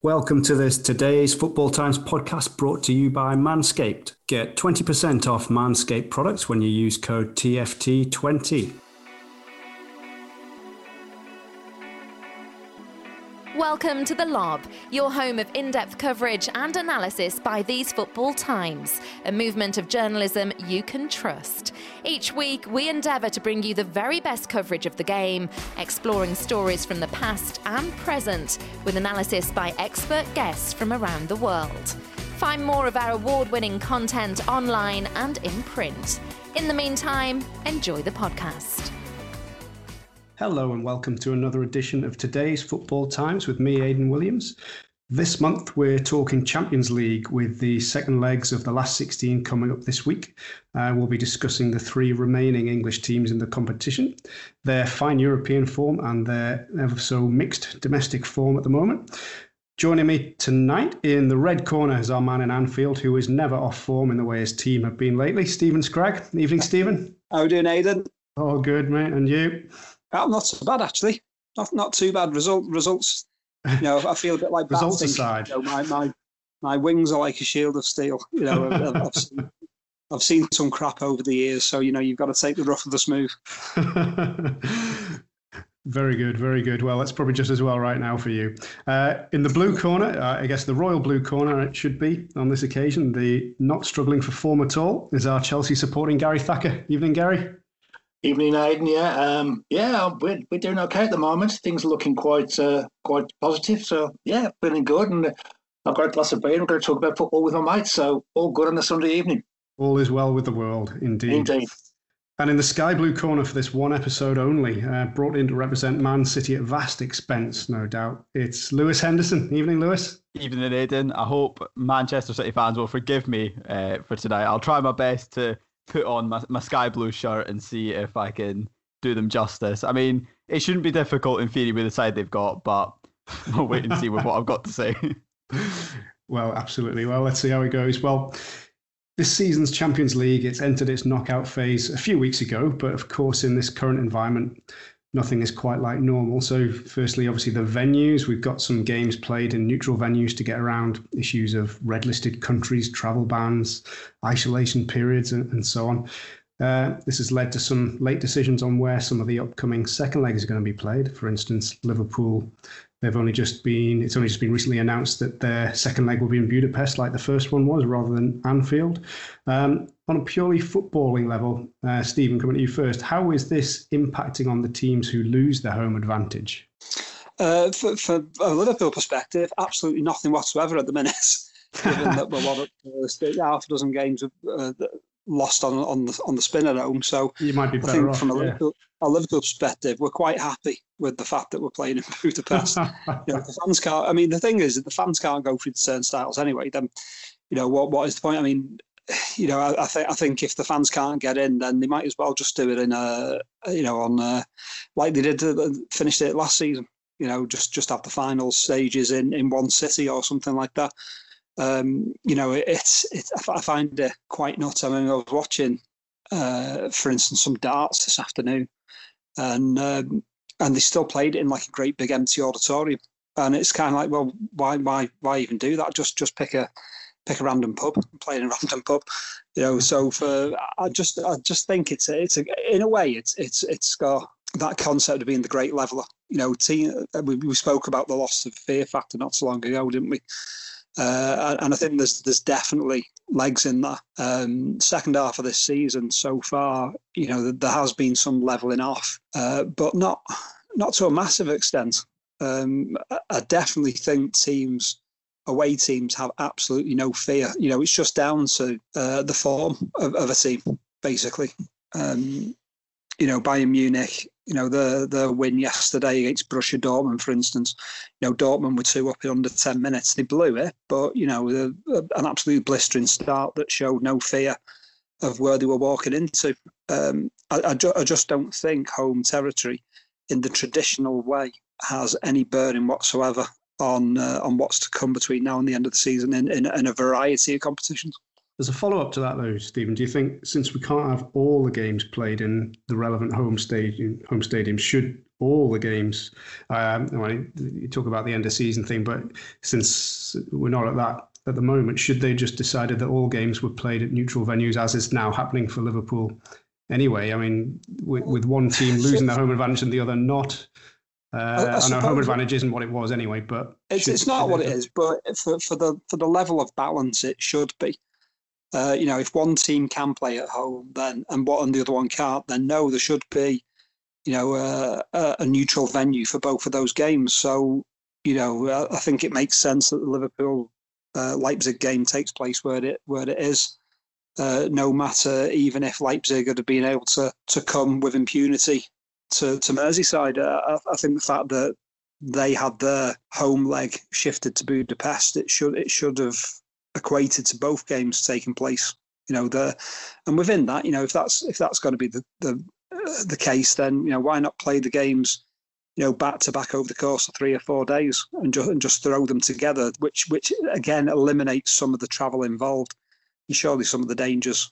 Welcome to this Today's Football Times podcast brought to you by Manscaped. Get 20% off Manscaped products when you use code TFT20. Welcome to The Lob, your home of in-depth coverage and analysis by These Football Times, a movement of journalism you can trust. Each week, we endeavour to bring you the very best coverage of the game, exploring stories from the past and present, with analysis by expert guests from around the world. Find more of our award-winning content online and in print. In the meantime, enjoy the podcast. Hello and welcome to another edition of Today's Football Times with me, Aidan Williams. This month we're talking Champions League with the second legs of the last 16 coming up this week. We'll be discussing the three remaining English teams in the competition, their fine European form and their ever so mixed domestic form at the moment. Joining me tonight in the red corner is our man in Anfield, who is never off form in the way his team have been lately, Stephen Scragg. Evening, Stephen. How are you doing, Aidan? Oh, good, mate. And you? Not so bad, actually. Not too bad. Results. You know, I feel a bit like results aside. You know, my wings are like a shield of steel. You know, I've seen some crap over the years, so you know you've got to take the rough with the smooth. Very good, very good. Well, that's probably just as well right now for you. In the blue corner, I guess the royal blue corner it should be on this occasion, the not struggling for form at all, is our Chelsea supporting Gary Thacker. Evening, Gary. Evening, Aidan. We're doing okay at the moment. Things are looking quite positive. So yeah, feeling good. And I've got a glass of beer. I'm going to talk about football with my mates. So all good on a Sunday evening. All is well with the world, indeed. Indeed. And in the sky blue corner for this one episode only, brought in to represent Man City at vast expense, no doubt, it's Lewis Henderson. Evening, Lewis. Evening, Aidan. I hope Manchester City fans will forgive me for tonight. I'll try my best to put on my sky blue shirt and see if I can do them justice. I mean, it shouldn't be difficult in theory with the side they've got, but we'll wait and see with what I've got to say. Well, absolutely. Well, let's see how it goes. Well, this season's Champions League, it's entered its knockout phase a few weeks ago, but of course in this current environment, nothing is quite like normal. So firstly, obviously the venues, we've got some games played in neutral venues to get around issues of red-listed countries, travel bans, isolation periods, and so on. This has led to some late decisions on where some of the upcoming second leg is going to be played. For instance, Liverpool, it's only just been recently announced that their second leg will be in Budapest like the first one was, rather than Anfield. On a purely footballing level, Stephen, coming to you first, how is this impacting on the teams who lose their home advantage? For a Liverpool perspective, absolutely nothing whatsoever at the minute. Given that we're half a dozen games lost on the spin at home, so you might be better off. From a Liverpool perspective, we're quite happy with the fact that we're playing in Budapest. The fans can't. I mean, the thing is that the fans can't go through the turnstiles anyway. Then, what is the point? I mean, I think if the fans can't get in, then they might as well just do it in like they did finished it last season. Just have the final stages in one city or something like that. I find it quite nuts. I mean, I was watching, for instance, some darts this afternoon, and they still played it in like a great big empty auditorium, and it's kind of like, well, why even do that? Just pick a random pub, play in a random pub, So I just think it's in a way it's got that concept of being the great leveler. We spoke about the loss of fear factor not so long ago, didn't we? And I think there's definitely legs in that. Second half of this season so far, there has been some levelling off, but not to a massive extent. I definitely think away teams have absolutely no fear. It's just down to the form of a team, basically. Bayern Munich, the win yesterday against Borussia Dortmund, for instance, Dortmund were 2 up in under 10 minutes. They blew it, but, an absolute blistering start that showed no fear of where they were walking into. I just don't think home territory in the traditional way has any bearing whatsoever on what's to come between now and the end of the season in a variety of competitions. As a follow-up to that, though, Stephen, do you think since we can't have all the games played in the relevant home stadium, should all the games. You talk about the end of season thing, but since we're not at that at the moment, should they just decided that all games were played at neutral venues, as is now happening for Liverpool anyway? I mean, with one team losing their home advantage and the other not. I know home advantage isn't what it was anyway, but it's not what it is. But for the level of balance, it should be. If one team can play at home, then and the other one can't, then no, there should be, a neutral venue for both of those games. So, I think it makes sense that the Liverpool Leipzig game takes place where it is. No matter, even if Leipzig had been able to come with impunity to Merseyside, I think the fact that they had their home leg shifted to Budapest, it should have equated to both games taking place. And within that, if that's going to be the case, then why not play the games back to back over the course of 3 or 4 days and just throw them together, which again eliminates some of the travel involved and surely some of the dangers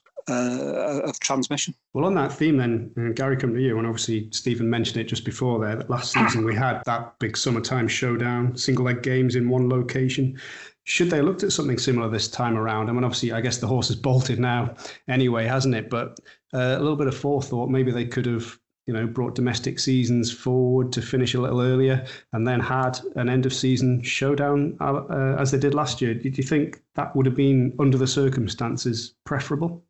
of transmission. Well, on that theme then, Gary, come to you, and obviously Stephen mentioned it just before there, that last season we had that big summertime showdown, single leg games in one location. Should they have looked at something similar this time around? I mean, obviously, I guess the horse has bolted now anyway, hasn't it? But a little bit of forethought, maybe they could have, brought domestic seasons forward to finish a little earlier and then had an end of season showdown as they did last year. Did you think that would have been, under the circumstances, preferable?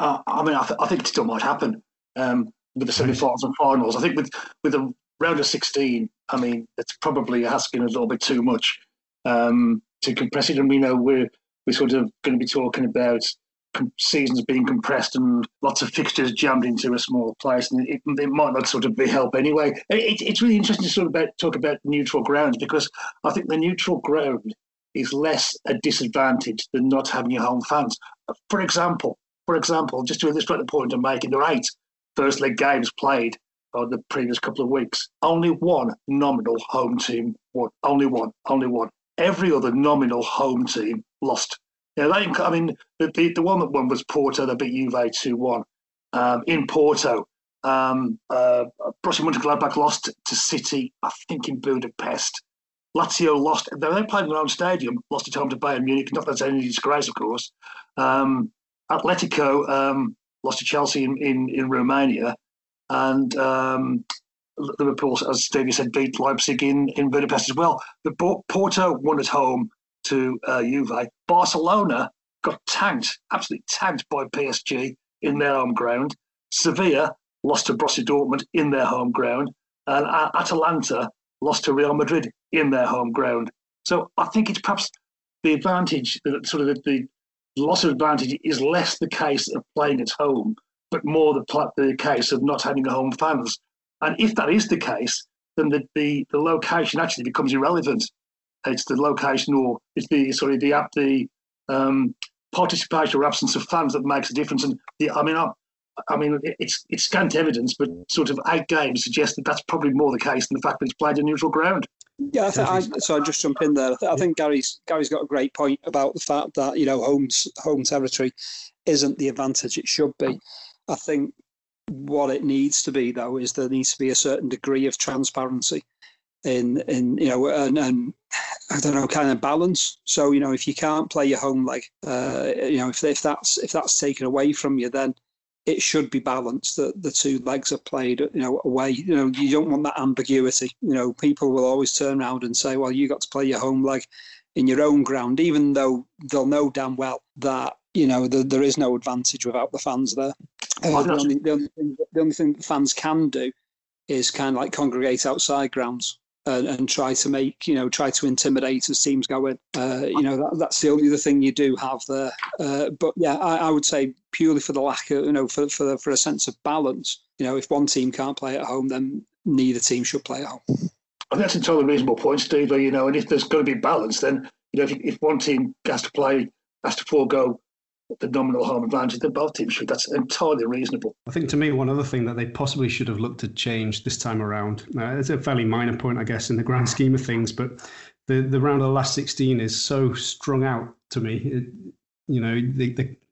I think it still might happen with the semi-finals and finals. I think with the round of 16, it's probably asking a little bit too much to compress it. And we know we're sort of going to be talking about seasons being compressed and lots of fixtures jammed into a small place, and it might not sort of be help anyway. It's really interesting to sort of talk about neutral ground, because I think the neutral ground is less a disadvantage than not having your home fans. For example, just to illustrate the point I'm making, there are 8 first leg games played over the previous couple of weeks. Only one nominal home team won. Only one. Every other nominal home team lost. The one that won was Porto. They beat Juve 2-1 in Porto. Borussia Mönchengladbach lost to City, I think, in Budapest. Lazio lost. They played in their own stadium, lost at home to Bayern Munich. Not that that's any disgrace, of course. Atletico lost to Chelsea in Romania. And Liverpool, as Stevie said, beat Leipzig in Budapest as well. But Porto won at home to Juve. Barcelona got absolutely tanked by PSG in their home ground. Sevilla lost to Borussia Dortmund in their home ground. And Atalanta lost to Real Madrid in their home ground. So I think it's perhaps the advantage, the loss of advantage is less the case of playing at home, but more the case of not having home fans. And if that is the case, then the location actually becomes irrelevant. It's the location, or it's the participation or absence of fans that makes a difference. And it's scant evidence, but sort of 8 games suggest that that's probably more the case than the fact that it's played in neutral ground. Yeah, so I just jump in there. I think Gary's got a great point about the fact that home territory isn't the advantage it should be. I think what it needs to be, though, is there needs to be a certain degree of transparency in and I don't know, kind of balance. So if you can't play your home leg, if that's taken away from you, then it should be balanced that the 2 legs are played away. You don't want that ambiguity. People will always turn around and say, well, you got to play your home leg in your own ground, even though they'll know damn well that there is no advantage without the fans there. The only thing that fans can do is kind of like congregate outside grounds and try to intimidate as teams go in. That's the only other thing you do have there. But yeah, I would say purely for the lack of, for a sense of balance, if one team can't play at home, then neither team should play at home. I think that's a totally reasonable point, Steve. And if there's got to be balance, then if one team has to forego the nominal home advantage, then both teams should. That's entirely reasonable. I think, to me, one other thing that they possibly should have looked to change this time around, it's a fairly minor point, I guess, in the grand scheme of things, but the round of the last 16 is so strung out to me. The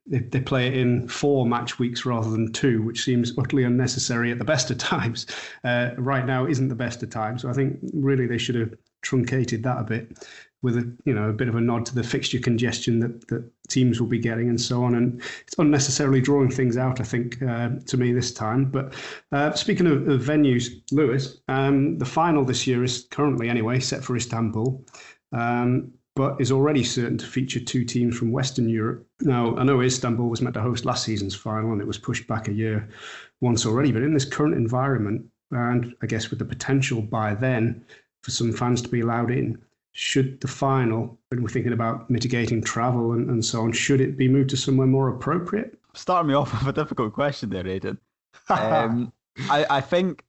they play it in 4 match weeks rather than 2, which seems utterly unnecessary at the best of times. Right now isn't the best of times. So I think really they should have truncated that a bit, with a bit of a nod to the fixture congestion that teams will be getting and so on. And it's unnecessarily drawing things out, I think, to me this time. But speaking of venues, Lewis, the final this year is currently, anyway, set for Istanbul, but is already certain to feature 2 teams from Western Europe. Now, I know Istanbul was meant to host last season's final and it was pushed back a year once already, but in this current environment, and I guess with the potential by then for some fans to be allowed in, should the final, when we're thinking about mitigating travel and so on, should it be moved to somewhere more appropriate? Starting me off with a difficult question there, Aidan. I think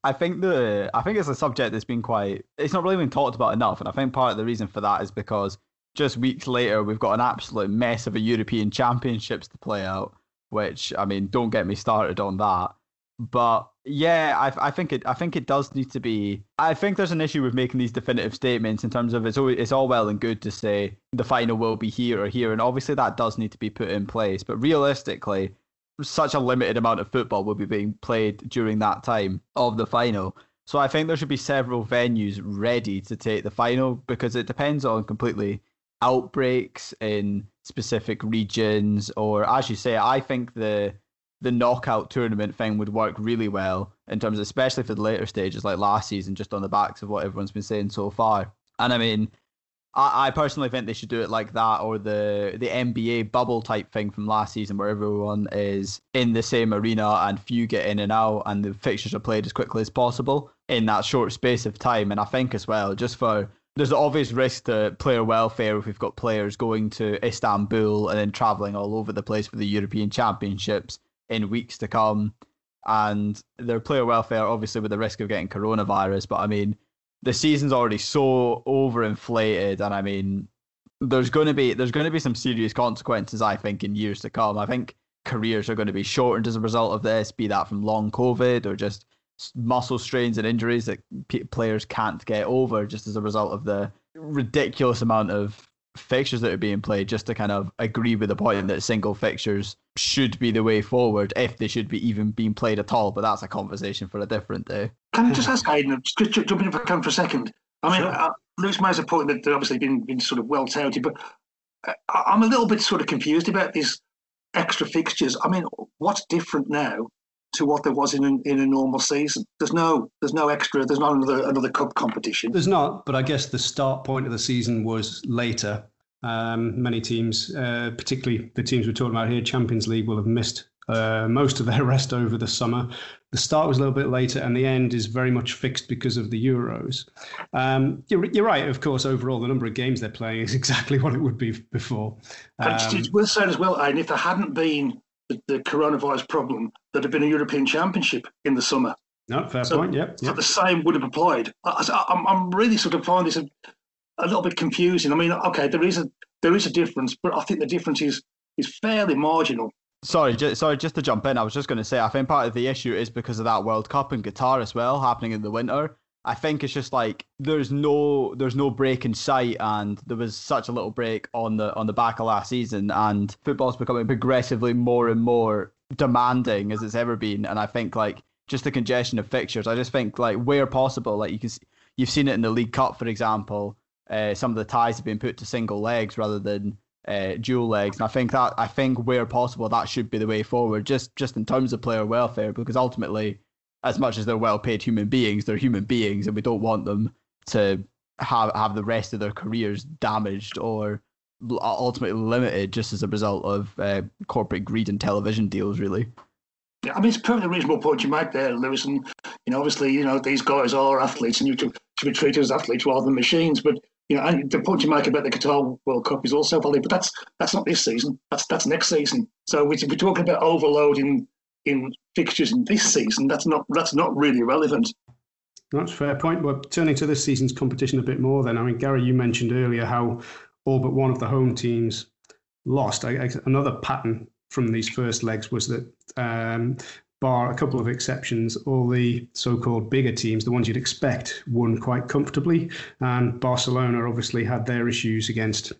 it's a subject that's been it's not really been talked about enough, and I think part of the reason for that is because just weeks later we've got an absolute mess of a European Championships to play out, which, I mean, don't get me started on that. But yeah, I think it does need to be. I think there's an issue with making these definitive statements in terms of it's all well and good to say the final will be here or here, and obviously that does need to be put in place. But realistically, such a limited amount of football will be being played during that time of the final. So I think there should be several venues ready to take the final, because it depends on completely outbreaks in specific regions, or, as you say, I think the knockout tournament thing would work really well in terms of, especially for the later stages like last season, just on the backs of what everyone's been saying so far. And I mean, I personally think they should do it like that, or the NBA bubble type thing from last season, where everyone is in the same arena and few get in and out and the fixtures are played as quickly as possible in that short space of time. And I think as well, there's the obvious risk to player welfare if we've got players going to Istanbul and then travelling all over the place for the European Championships in weeks to come, and their player welfare obviously with the risk of getting coronavirus. But I mean, the season's already so overinflated, and I mean, there's going to be some serious consequences, I think, in years to come. I think careers are going to be shortened as a result of this, be that from long COVID or just muscle strains and injuries that players can't get over just as a result of the ridiculous amount of fixtures that are being played, just to kind of agree with the point that single fixtures should be the way forward, if they should be even being played at all. But that's a conversation for a different day. Can I just ask Aidan, just jumping if I can for a second? I mean, sure. Lewis makes a point that obviously been sort of well touted, but I'm a little bit sort of confused about these extra fixtures. I mean, what's different now to what there was in a normal season? There's no extra. There's not another cup competition. There's not, but I guess the start point of the season was later. Many teams, particularly the teams we're talking about here, Champions League, will have missed most of their rest over the summer. The start was a little bit later, and the end is very much fixed because of the Euros. You're right, of course. Overall, the number of games they're playing is exactly what it would be before. It's worth saying as well, Aidan, if there hadn't been the coronavirus problem, there'd have been a European Championship in the summer. No, fair point. Yep. So the same would have applied. I'm really sort of finding this a little bit confusing. I mean, okay, there is a difference, but I think the difference is fairly marginal. Sorry, just to jump in, I was just going to say, I think part of the issue is because of that World Cup in Qatar as well, happening in the winter. I think it's just like there's no break in sight, and there was such a little break on the back of last season, and football's becoming progressively more and more demanding as it's ever been. And I think like just the congestion of fixtures, I just think like where possible, like you've seen it in the League Cup, for example. Some of the ties have been put to single legs rather than dual legs, and I think where possible that should be the way forward, just in terms of player welfare, because ultimately, as much as they're well-paid human beings, they're human beings, and we don't want them to have the rest of their careers damaged or ultimately limited just as a result of corporate greed and television deals, really. Yeah, I mean, it's a perfectly reasonable point you make there, Lewis, and obviously, these guys are athletes, and you should be treated as athletes rather than machines, but and the point you make about the Qatar World Cup is also valid, but that's not this season. That's next season. So we're talking about overloading in fixtures in this season. That's not really relevant. That's a fair point. Well, turning to this season's competition a bit more then, I mean, Gary, you mentioned earlier how all but one of the home teams lost. Another pattern from these first legs was that, bar a couple of exceptions, all the so-called bigger teams, the ones you'd expect, won quite comfortably. And Barcelona obviously had their issues against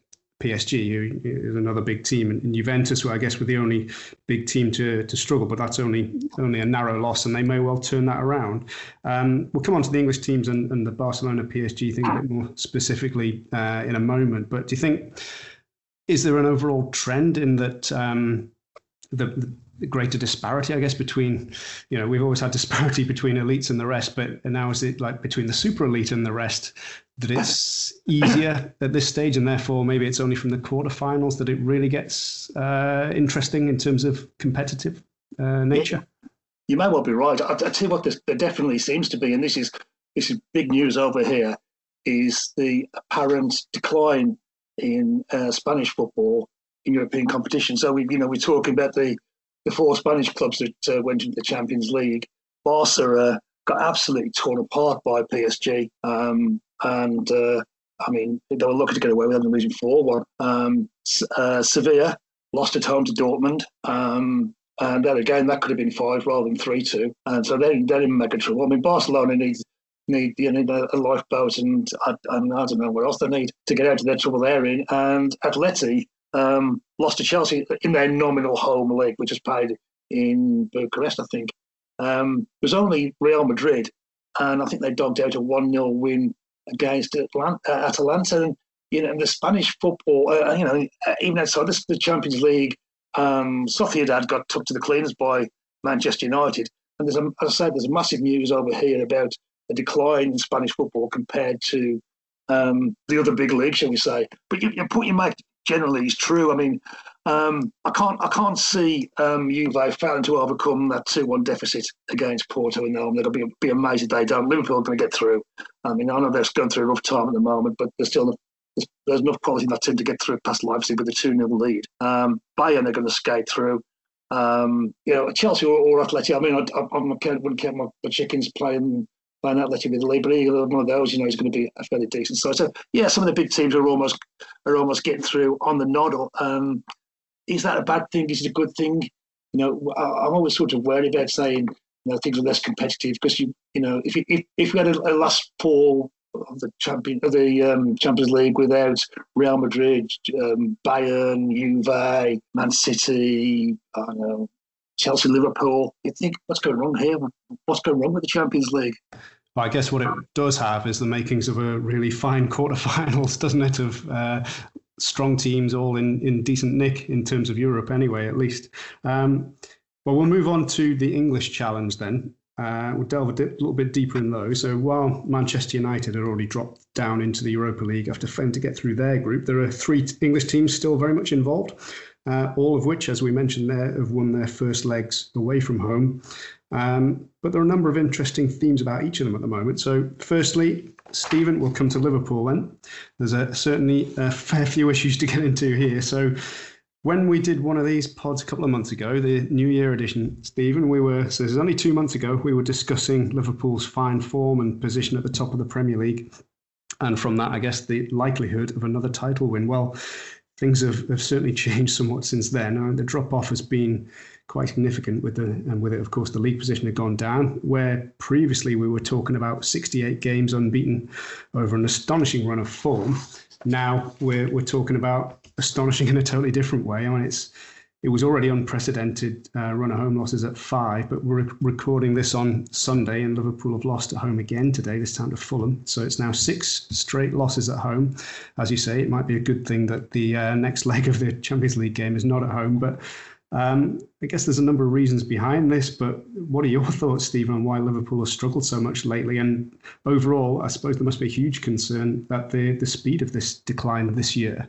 PSG, who is another big team, and Juventus, who I guess were the only big team to struggle, but that's only a narrow loss, and they may well turn that around. We'll come on to the English teams and the Barcelona PSG thing a bit more specifically in a moment. But do you think, is there an overall trend in that the greater disparity, I guess, between, we've always had disparity between elites and the rest, but now is it like between the super elite and the rest, that it's easier at this stage, and therefore maybe it's only from the quarterfinals that it really gets interesting in terms of competitive nature? You may well be right. I'll tell you what, there definitely seems to be, and this is big news over here, is the apparent decline in Spanish football in European competition. So we're talking about the 4 Spanish clubs that went into the Champions League. Barca got absolutely torn apart by PSG, and I mean, they were lucky to get away with them losing 4-1. Sevilla lost at home to Dortmund, and then again that could have been 5 rather than 3-2, and so they're in mega trouble. I mean, Barcelona need a lifeboat, and I don't know what else they need to get out of their trouble they're in. And Atleti lost to Chelsea in their nominal home leg, which was played in Bucharest, I think. It was only Real Madrid, and I think they dogged out a 1-0 win against Atalanta. And the Spanish football, even outside the Champions League, Sociedad got took to the cleaners by Manchester United. And as I said, there's massive news over here about a decline in Spanish football compared to the other big leagues, shall we say. But your point you make generally is true. I mean, I can't see Juve failing to overcome that 2-1 deficit against Porto in home. That'll be amazing if they don't. Liverpool are going to get through. I mean, I know they're going through a rough time at the moment, but there's enough quality in that team to get through past Leipzig with a 2-0 lead. Bayern are going to skate through. Chelsea or Atleti. I mean, I wouldn't count my chickens playing Atleti with the league, but either one of those, he's going to be a fairly decent side. So yeah, some of the big teams are almost getting through on the nod. Is that a bad thing? Is it a good thing? I'm always sort of worried about saying things are less competitive, because if we had a last 4 of the Champions League without Real Madrid, Bayern, Juve, Man City, I don't know, Chelsea, Liverpool, you think, what's going wrong here? What's going wrong with the Champions League? Well, I guess what it does have is the makings of a really fine quarterfinals, doesn't it? Of strong teams all in decent nick in terms of Europe anyway, at least. Well, we'll move on to the English challenge then. We'll delve a little bit deeper in those. So while Manchester United had already dropped down into the Europa League after failing to get through their group, there are 3 English teams still very much involved, all of which, as we mentioned there, have won their first legs away from home. But there are a number of interesting themes about each of them at the moment. So firstly, Stephen, we'll come to Liverpool then. There's certainly a fair few issues to get into here. So when we did one of these pods a couple of months ago, the New Year edition, Stephen, so this is only 2 months ago, we were discussing Liverpool's fine form and position at the top of the Premier League. And from that, I guess, the likelihood of another title win. Well, things have certainly changed somewhat since then. The drop-off has been quite significant and with it, of course, the league position had gone down, where previously we were talking about 68 games unbeaten over an astonishing run of form. Now we're talking about astonishing in a totally different way. I mean, it was already unprecedented run of home losses at 5, but we're recording this on Sunday, and Liverpool have lost at home again today, this time to Fulham. So it's now 6 straight losses at home. As you say, it might be a good thing that the next leg of the Champions League game is not at home, but I guess there's a number of reasons behind this, but what are your thoughts, Stephen, on why Liverpool has struggled so much lately? And overall, I suppose there must be a huge concern at the speed of this decline this year.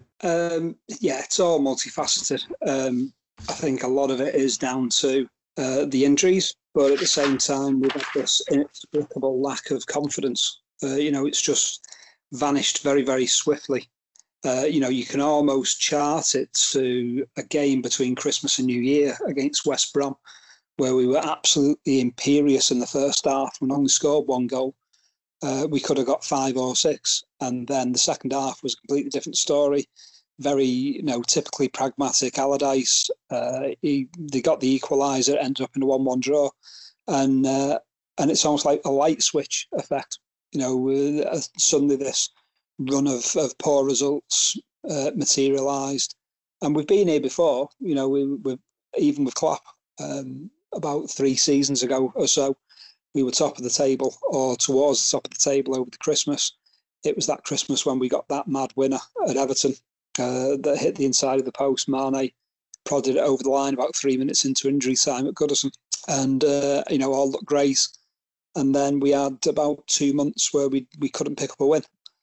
It's all multifaceted. I think a lot of it is down to the injuries, but at the same time, we've had this inexplicable lack of confidence. It's just vanished very, very swiftly. You can almost chart it to a game between Christmas and New Year against West Brom, where we were absolutely imperious in the first half and only scored 1 goal. We could have got 5 or 6, and then the second half was a completely different story. Very, typically pragmatic Allardyce. They got the equaliser, ended up in a 1-1 draw, and it's almost like a light switch effect. Suddenly this run of poor results materialised. And we've been here before, we've even with Klopp, about 3 seasons ago or so, we were top of the table or towards the top of the table over the Christmas. It was that Christmas when we got that mad winner at Everton that hit the inside of the post. Mane prodded it over the line about 3 minutes into injury time at Goodison. And, all looked great. And then we had about 2 months where we couldn't pick up a win.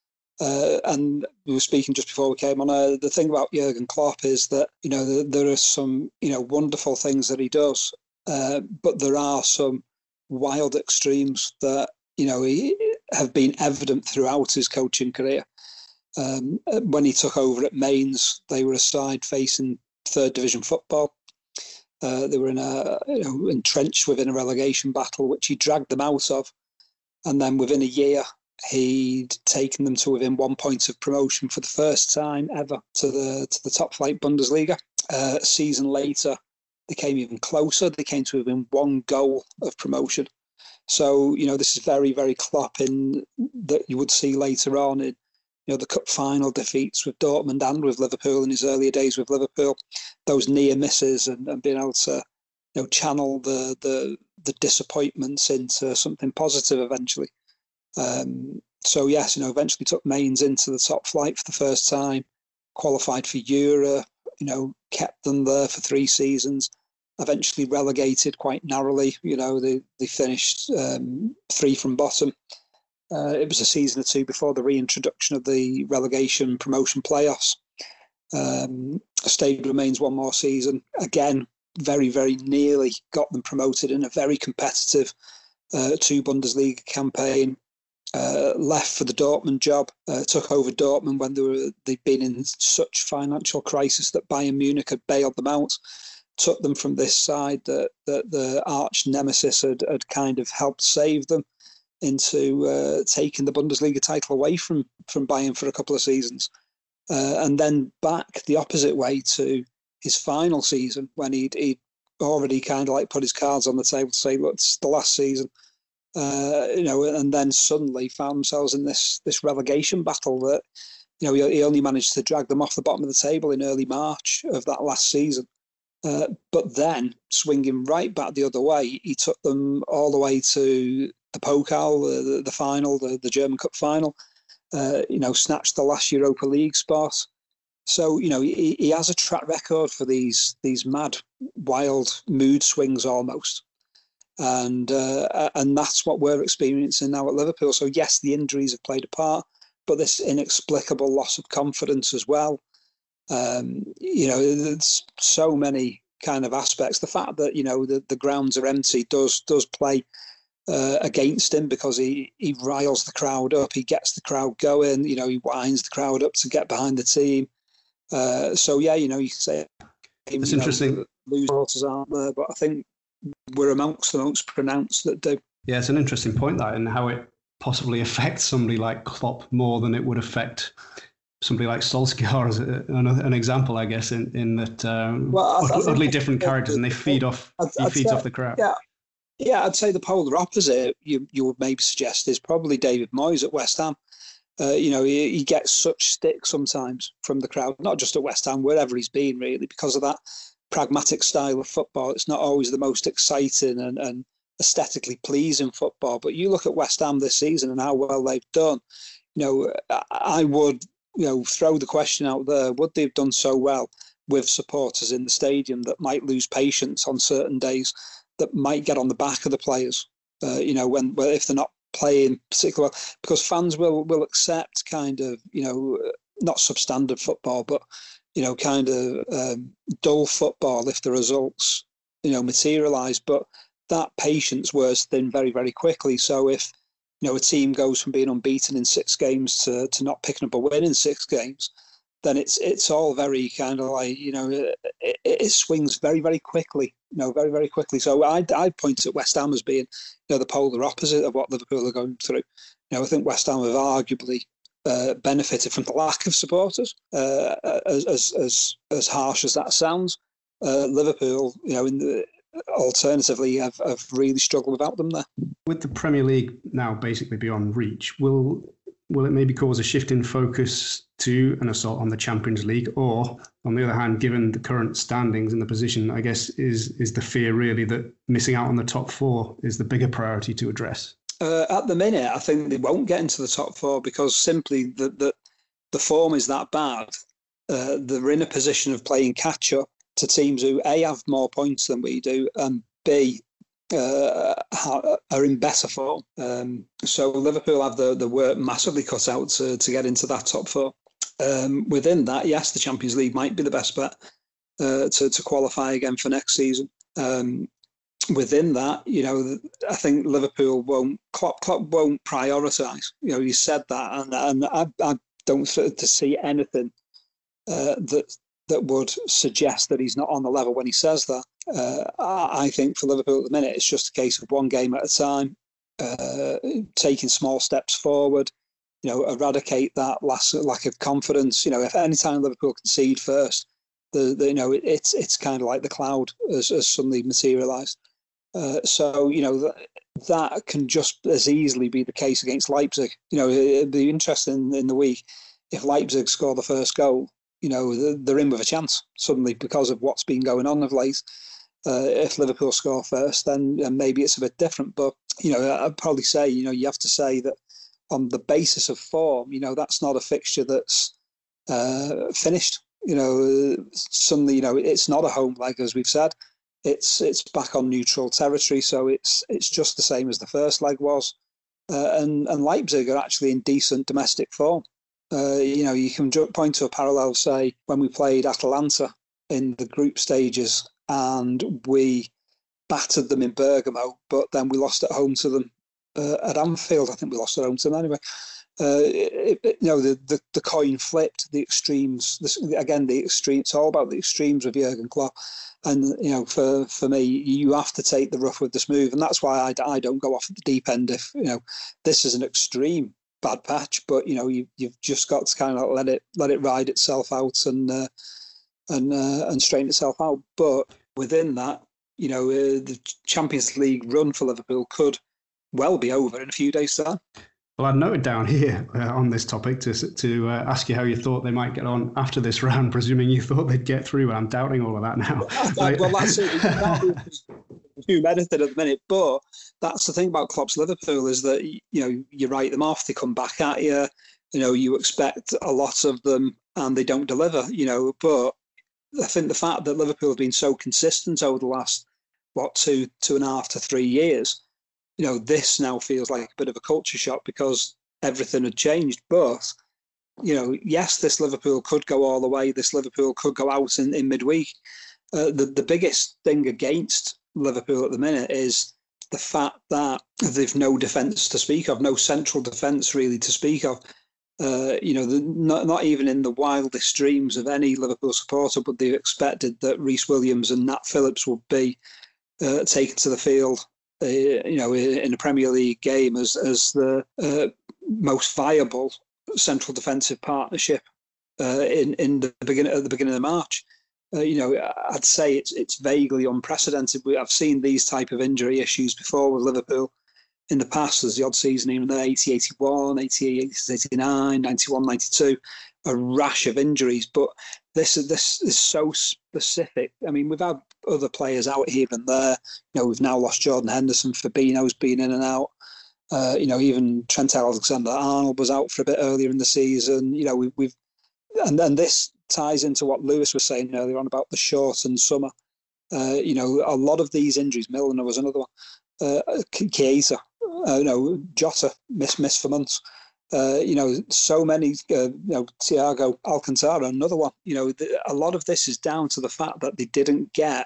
And we were speaking just before we came on. The thing about Jurgen Klopp is that, there are some, wonderful things that he does. But there are some wild extremes that, have been evident throughout his coaching career. When he took over at Mainz, they were a side facing third division football. They were entrenched within a relegation battle, which he dragged them out of. And then within a year, he'd taken them to within 1 point of promotion for the first time ever to the top flight Bundesliga. A season later, they came even closer. They came to within 1 goal of promotion. So, this is very, very Klopp in that you would see later on in, the cup final defeats with Dortmund and with Liverpool in his earlier days with Liverpool, those near misses and being able to, channel the disappointments into something positive eventually. So yes, eventually took Mainz into the top flight for the first time, qualified for Europe, kept them there for 3 seasons, eventually relegated quite narrowly. They finished 3 from bottom. It was a season or 2 before the reintroduction of the relegation promotion playoffs. Stayed with Mainz 1 more season. Again, very, very nearly got them promoted in a very competitive 2 Bundesliga campaign. Left for the Dortmund job, took over Dortmund when they'd been in such financial crisis that Bayern Munich had bailed them out. Took them from this side that the arch nemesis had kind of helped save them into taking the Bundesliga title away from Bayern for a couple of seasons. And then back the opposite way to his final season when he'd already kind of like put his cards on the table to say, look, it's the last season. And then suddenly found themselves in this relegation battle that, he only managed to drag them off the bottom of the table in early March of that last season. But then, swinging right back the other way, he took them all the way to the Pokal, the final, the German Cup final, snatched the last Europa League spot. So, he has a track record for these mad, wild mood swings almost. And that's what we're experiencing now at Liverpool. So, yes, the injuries have played a part, but this inexplicable loss of confidence as well. There's so many kind of aspects. The fact that, the grounds are empty does play against him because he riles the crowd up. He gets the crowd going. He winds the crowd up to get behind the team. You say it's interesting. Losing supporters aren't there, but I think we're amongst the most pronounced that do. Yeah, it's an interesting point, that, and how it possibly affects somebody like Klopp more than it would affect somebody like Solskjaer as an example, I guess, in that utterly different characters, and they feed off. He feeds off the crowd. Yeah, I'd say the polar opposite. You would maybe suggest is probably David Moyes at West Ham. He gets such stick sometimes from the crowd, not just at West Ham, wherever he's been, really, because of that pragmatic style of football. It's not always the most exciting and aesthetically pleasing football. But you look at West Ham this season and how well they've done. I would, throw the question out there: would they have done so well with supporters in the stadium that might lose patience on certain days, that might get on the back of the players? If they're not playing particularly well, because fans will accept kind of not substandard football, but kind of dull football if the results materialise. But that patience wears thin very, very quickly. So if a team goes from being unbeaten in 6 games to not picking up a win in 6 games, then it's all very kind of like it swings very, very quickly. Very, very quickly. So I point at West Ham as being the polar opposite of what Liverpool are going through. I think West Ham have arguably benefited from the lack of supporters, as harsh as that sounds. Liverpool, alternatively, have really struggled without them there. With the Premier League now basically beyond reach, will will it maybe cause a shift in focus to an assault on the Champions League? Or, on the other hand, given the current standings and the position, I guess, is the fear really that missing out on the top four is the bigger priority to address? At the minute, I think they won't get into the top four because simply the form is that bad. They're in a position of playing catch-up to teams who, A, have more points than we do, and B, are in better form. So Liverpool have the work massively cut out to get into that top four. Within that, yes, the Champions League might be the best bet to qualify again for next season. Within that, I think Liverpool Klopp won't prioritise. He said that, and I don't to see anything that would suggest that he's not on the level when he says that. I think for Liverpool at the minute, it's just a case of one game at a time, taking small steps forward, eradicate that lack of confidence. If any time Liverpool concede first, it's kind of like the cloud has suddenly materialised. So that can just as easily be the case against Leipzig. It'd be interesting in the week if Leipzig score the first goal. They're in with a chance suddenly because of what's been going on of late. If Liverpool score first, then maybe it's a bit different. But, I'd probably say, you have to say that on the basis of form, that's not a fixture that's finished. Suddenly, it's not a home leg, as we've said. It's back on neutral territory, so it's just the same as the first leg was. And Leipzig are actually in decent domestic form. You can point to a parallel, say, when we played Atalanta in the group stages and we battered them in Bergamo, but then we lost at home to them at Anfield. I think we lost at home to them anyway. The coin flipped, the extremes. The extreme. It's all about the extremes with Jurgen Klopp. And, for me, you have to take the rough with the smooth. And that's why I don't go off at the deep end if, this is an extreme bad patch, but you've just got to kind of let it ride itself out and straighten itself out. But within that, the Champions League run for Liverpool could well be over in a few days' time. Well, I'd noted down here on this topic to ask you how you thought they might get on after this round, presuming you thought they'd get through, but I'm doubting all of that now. Well, that's it. Too meditate at the minute, but that's the thing about Klopp's Liverpool is that you write them off, they come back at you. You expect a lot of them, and they don't deliver. But I think the fact that Liverpool have been so consistent over the last 2.5 to 3 years, this now feels like a bit of a culture shock because everything had changed. But yes, this Liverpool could go all the way. This Liverpool could go out in midweek. The biggest thing against Liverpool at the minute is the fact that they've no defence to speak of, no central defence really to speak of. Not even in the wildest dreams of any Liverpool supporter would they have expected that Reece Williams and Nat Phillips would be taken to the field, in a Premier League game as the most viable central defensive partnership at the beginning of March. I'd say it's vaguely unprecedented. I've seen these type of injury issues before with Liverpool in the past. There's the odd season, even there, 80-81, 88-89, 91-92, a rash of injuries. But this is so specific. I mean, we've had other players out here and there. We've now lost Jordan Henderson. Fabinho's been in and out. Even Trent Alexander-Arnold was out for a bit earlier in the season. And this ties into what Lewis was saying earlier on about the shortened summer. A lot of these injuries, Milner was another one, Chiesa, Jota missed for months. So many, Thiago Alcantara, another one. A lot of this is down to the fact that they didn't get,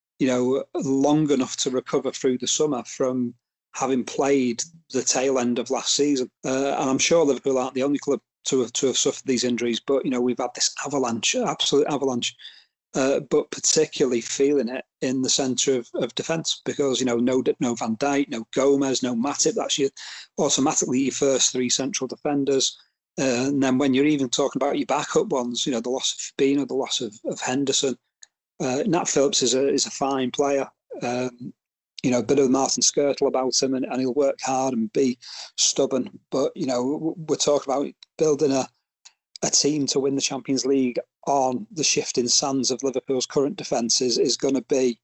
long enough to recover through the summer from having played the tail end of last season. And I'm sure Liverpool aren't the only club to have suffered these injuries, but we've had this absolute avalanche, but particularly feeling it in the centre of defence because no Van Dijk, no Gomez, no Matip. That's automatically your first three central defenders, and then when you're even talking about your backup ones, the loss of Fabinho, the loss of Henderson, Nat Phillips is a fine player. a bit of Martin Skirtle about him, and he'll work hard and be stubborn. But, we're talking about building a team to win the Champions League on the shifting sands of Liverpool's current defence is going to be,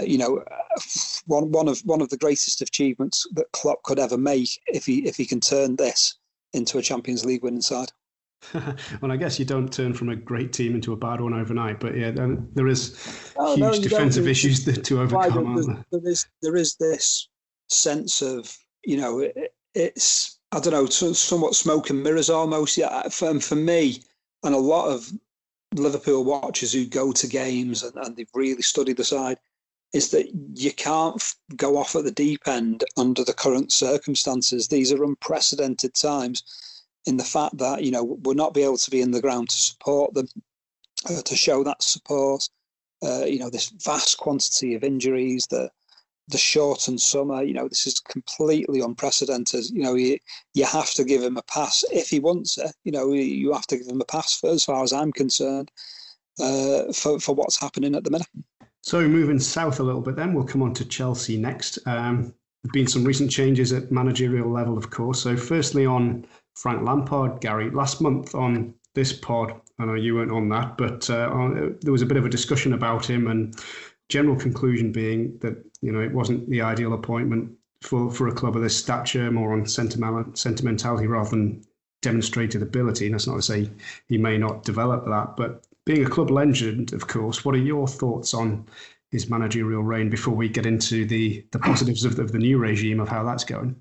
one of the greatest achievements that Klopp could ever make if he can turn this into a Champions League winning side. Well, I guess you don't turn from a great team into a bad one overnight, but yeah, there is huge defensive issues to overcome, aren't there? There is this sense of, it's, I don't know, somewhat smoke and mirrors almost. Yeah, for me, and a lot of Liverpool watchers who go to games and they've really studied the side, is that you can't go off at the deep end under the current circumstances. These are unprecedented times in the fact that, we'll not be able to be in the ground to support them, to show that support. This vast quantity of injuries, the shortened summer, this is completely unprecedented. You have to give him a pass if he wants it. You have to give him a pass, as far as I'm concerned, for what's happening at the minute. So moving south a little bit then, we'll come on to Chelsea next. There have been some recent changes at managerial level, of course. So firstly on Frank Lampard, Gary, last month on this pod, I know you weren't on that, but there was a bit of a discussion about him, and general conclusion being that, it wasn't the ideal appointment for a club of this stature, more on sentimentality rather than demonstrated ability. And that's not to say he may not develop that, but being a club legend, of course, what are your thoughts on his managerial reign before we get into the positives of the new regime, of how that's going?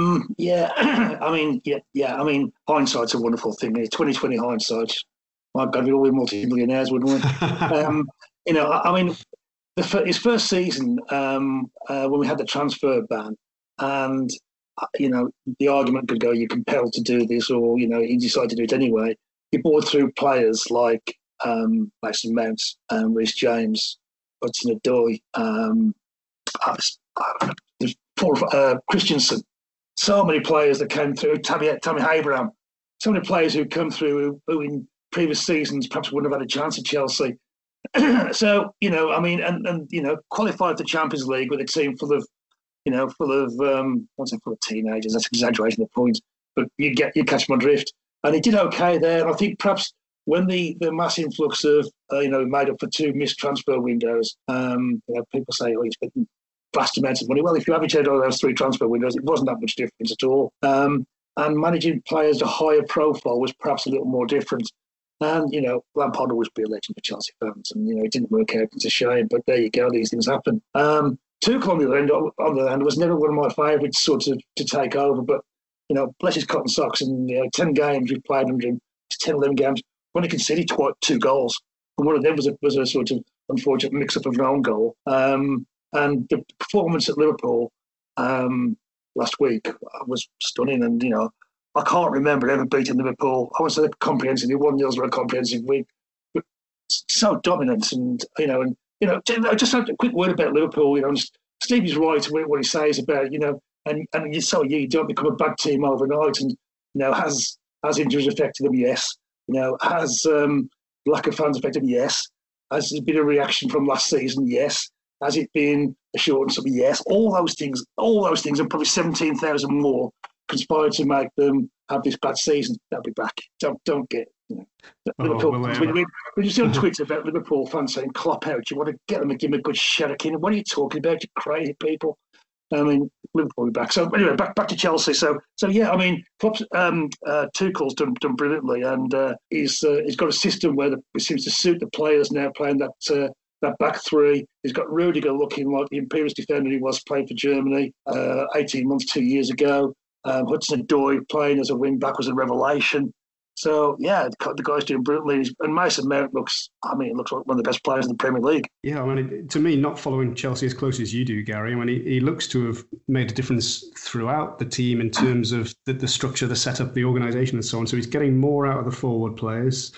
Hindsight's a wonderful thing. 2020 hindsight. My God, we'd all be multi-millionaires, wouldn't we? His first season, when we had the transfer ban, and the argument could go, you're compelled to do this, or he decided to do it anyway. He brought through players like Mason Mount, Reece James, Hudson-Odoi, Christensen. So many players that came through. Tammy Abraham. So many players who come through who in previous seasons perhaps wouldn't have had a chance at Chelsea. So qualified for the Champions League with a team full of teenagers. That's exaggerating the point, but you catch my drift. And he did okay there. And I think perhaps when the mass influx of made up for two missed transfer windows, people say, oh, he's spent vast amounts of money. Well, if you average out all those three transfer windows, it wasn't that much difference at all. And managing players to higher profile was perhaps a little more different. And, Lampard always be a legend for Chelsea fans. And, it didn't work out. It's a shame. But there you go. These things happen. Tuchel, on the other hand, was never one of my favourites sort of to take over. But, bless his cotton socks. And, 10 games we played under him. 10, 11 games. When he conceded 2 goals. And one of them was a sort of unfortunate mix-up of an own goal. And the performance at Liverpool last week was stunning. And, I can't remember ever beating Liverpool. I won't say comprehensively. 1-0 were a comprehensive win, but so dominant. And just a quick word about Liverpool. Stevie's right with what he says about and you don't become a bad team overnight. And has injuries affected them? Yes. Has lack of fans affected them? Yes. Has there been a reaction from last season? Yes. Has it been a shortened summer? Yes. All those things, and probably 17,000 more conspired to make them have this bad season. They'll be back. Don't get Liverpool. We just see on Twitter about Liverpool fans saying Klopp out. You want to get them and give them a good sherakin. What are you talking about? You crazy people. I mean, Liverpool will be back. So anyway, back to Chelsea. So yeah, I mean, Klopp's Tuchel's done brilliantly, and he's got a system where it seems to suit the players now playing that back three. He's got Rudiger looking like the imperious defender he was playing for Germany 18 months, 2 years ago. Hudson-Odoi playing as a wing back was a revelation. So yeah, the guy's doing brilliantly. And Mason Mount looks like one of the best players in the Premier League. Yeah, I mean, to me, not following Chelsea as close as you do, Gary, I mean, he looks to have made a difference throughout the team in terms of the structure, the setup, the organisation, and so on. So he's getting more out of the forward players.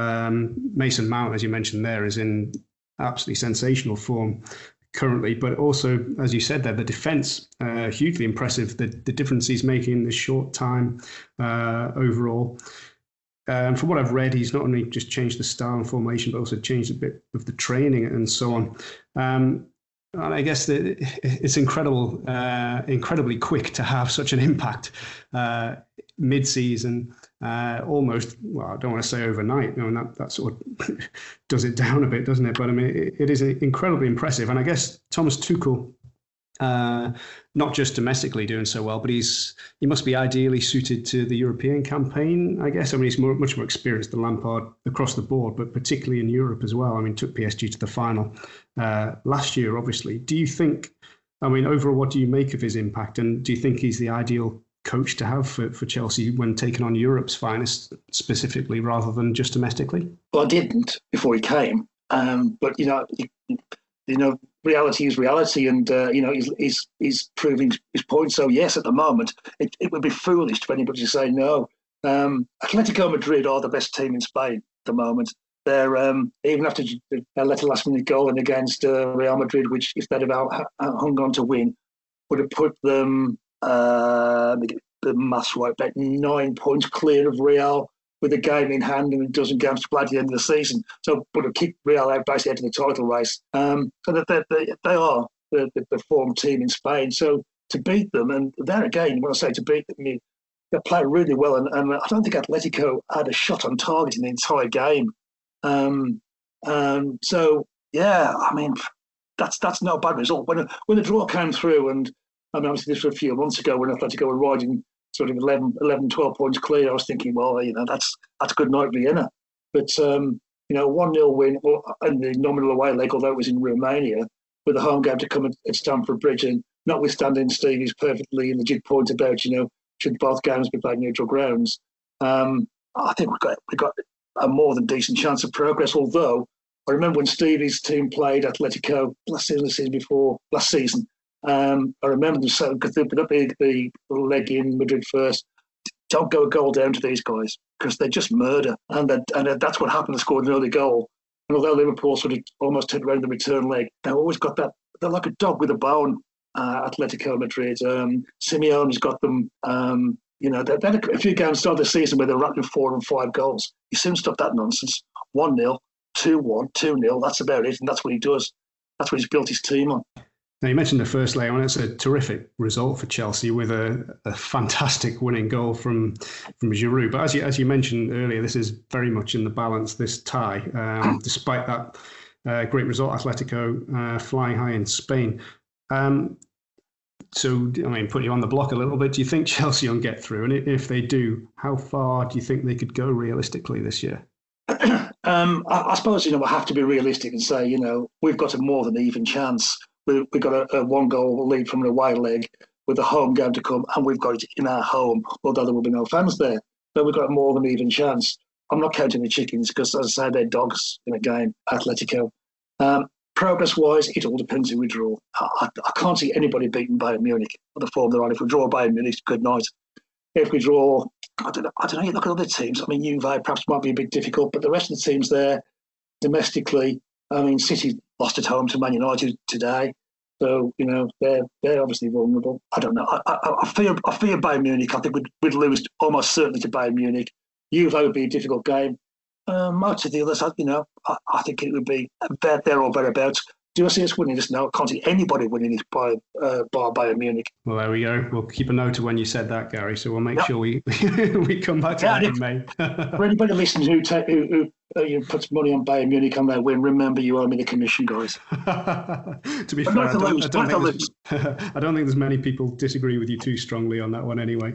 Mason Mount, as you mentioned there, is in absolutely sensational form currently, but also, as you said there, the defence, hugely impressive, the difference he's making in this short time overall. From what I've read, he's not only just changed the style and formation, but also changed a bit of the training and so on. And I guess it's incredibly quick to have such an impact mid-season, almost, well, I don't want to say overnight, that sort of does it down a bit, doesn't it? But I mean, it is incredibly impressive. And I guess Thomas Tuchel, not just domestically doing so well, but he must be ideally suited to the European campaign, I guess. I mean, he's much more experienced than Lampard across the board, but particularly in Europe as well. I mean, took PSG to the final last year, obviously. Do you think, I mean, overall, what do you make of his impact? And do you think he's the ideal coach to have for Chelsea when taking on Europe's finest specifically, rather than just domestically? Well, I didn't before he came. But, reality is reality, and he's proving his point. So yes, at the moment, it would be foolish for anybody to say no. Atletico Madrid are the best team in Spain at the moment. They're even after they let a last-minute goal in against Real Madrid, which if they'd have hung on to win, would have put them the maths right, about 9 points clear of Real, with a game in hand and a dozen games to play at the end of the season. So, but to keep Real out basically out of the title race. So that they are the form team in Spain. So to beat them, and there again, when I say to beat them, they play really well. And I don't think Atletico had a shot on target in the entire game. So yeah, I mean, that's not a bad result. When the draw came through, and I mean, obviously this was a few months ago when Atletico were riding sort of 11, 12 points clear, I was thinking, well, that's a good night, Vienna. But, 1-0 win and the nominal away leg, although it was in Romania, with a home game to come at Stamford Bridge, and notwithstanding Stevie's perfectly legit point about, should both games be played neutral grounds, I think we got a more than decent chance of progress, although I remember when Stevie's team played Atletico last season, I remember them saying, because they put up the leg in Madrid first, don't go a goal down to these guys because they just murder. And that's what happened. They scored an early goal. And although Liverpool sort of almost turned around the return leg, they've always got that, they're like a dog with a bone, Atletico Madrid. Simeone's got them, they've had a few games start the season where they're wrapping 4 and 5 goals. You soon stop that nonsense. 1-0, 2-1, 2-0, that's about it. And that's what he does. That's what he's built his team on. Now, you mentioned the first leg, and it's a terrific result for Chelsea with a fantastic winning goal from Giroud. But as you mentioned earlier, this is very much in the balance, this tie, despite that great result, Atletico flying high in Spain. So, I mean, put you on the block a little bit. Do you think Chelsea will get through? And if they do, how far do you think they could go realistically this year? I suppose, we'll have to be realistic and say, we've got a more than even chance. We've got a 1-goal lead from an away leg with a home game to come, and we've got it in our home, although there will be no fans there. So we've got a more than even chance. I'm not counting the chickens because, as I say, they're dogs in a game, Atletico. Progress-wise, it all depends who we draw. I can't see anybody beating Bayern Munich at the form they're on. If we draw Bayern Munich, good night. If we draw, I don't know, you look at other teams. I mean, Juve perhaps might be a bit difficult, but the rest of the teams there, domestically, I mean, City lost at home to Man United today. So, they're obviously vulnerable. I don't know. I fear Bayern Munich. I think we'd lose almost certainly to Bayern Munich. Juve would be a difficult game. Most of the others, I think it would be about there or thereabouts. Do I see us winning this? No, I can't see anybody winning this by Bayern Munich. Well, there we go. We'll keep a note of when you said that, Gary. So we'll make sure we come back to that in May. For anybody listening who puts money on Bayern Munich on their win, remember you owe me the commission, guys. To be fair, I don't think there's many people disagree with you too strongly on that one anyway.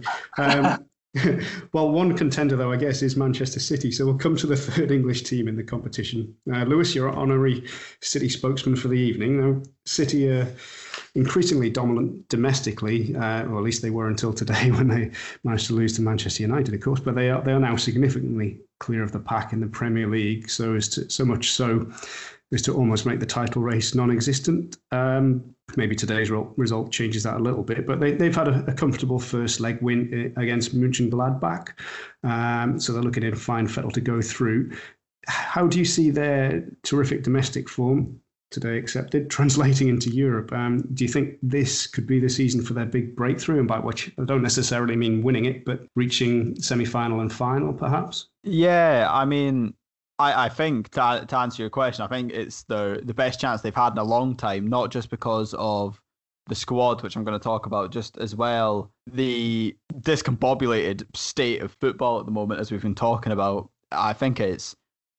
Well, one contender, though, I guess, is Manchester City. So we'll come to the third English team in the competition. Lewis, you're honorary City spokesman for the evening. Now, City are increasingly dominant domestically, or at least they were until today when they managed to lose to Manchester United, of course. But they are now significantly clear of the pack in the Premier League, so much so as to almost make the title race non-existent. Maybe today's result changes that a little bit, but they've had a comfortable first leg win against Mönchengladbach. So they're looking at a fine fettle to go through. How do you see their terrific domestic form, today accepted, translating into Europe? Do you think this could be the season for their big breakthrough? And by which I don't necessarily mean winning it, but reaching semi-final and final, perhaps? Yeah, I mean, I think to answer your question, I think it's the best chance they've had in a long time, not just because of the squad, which I'm going to talk about, just as well the discombobulated state of football at the moment, as we've been talking about. I think it's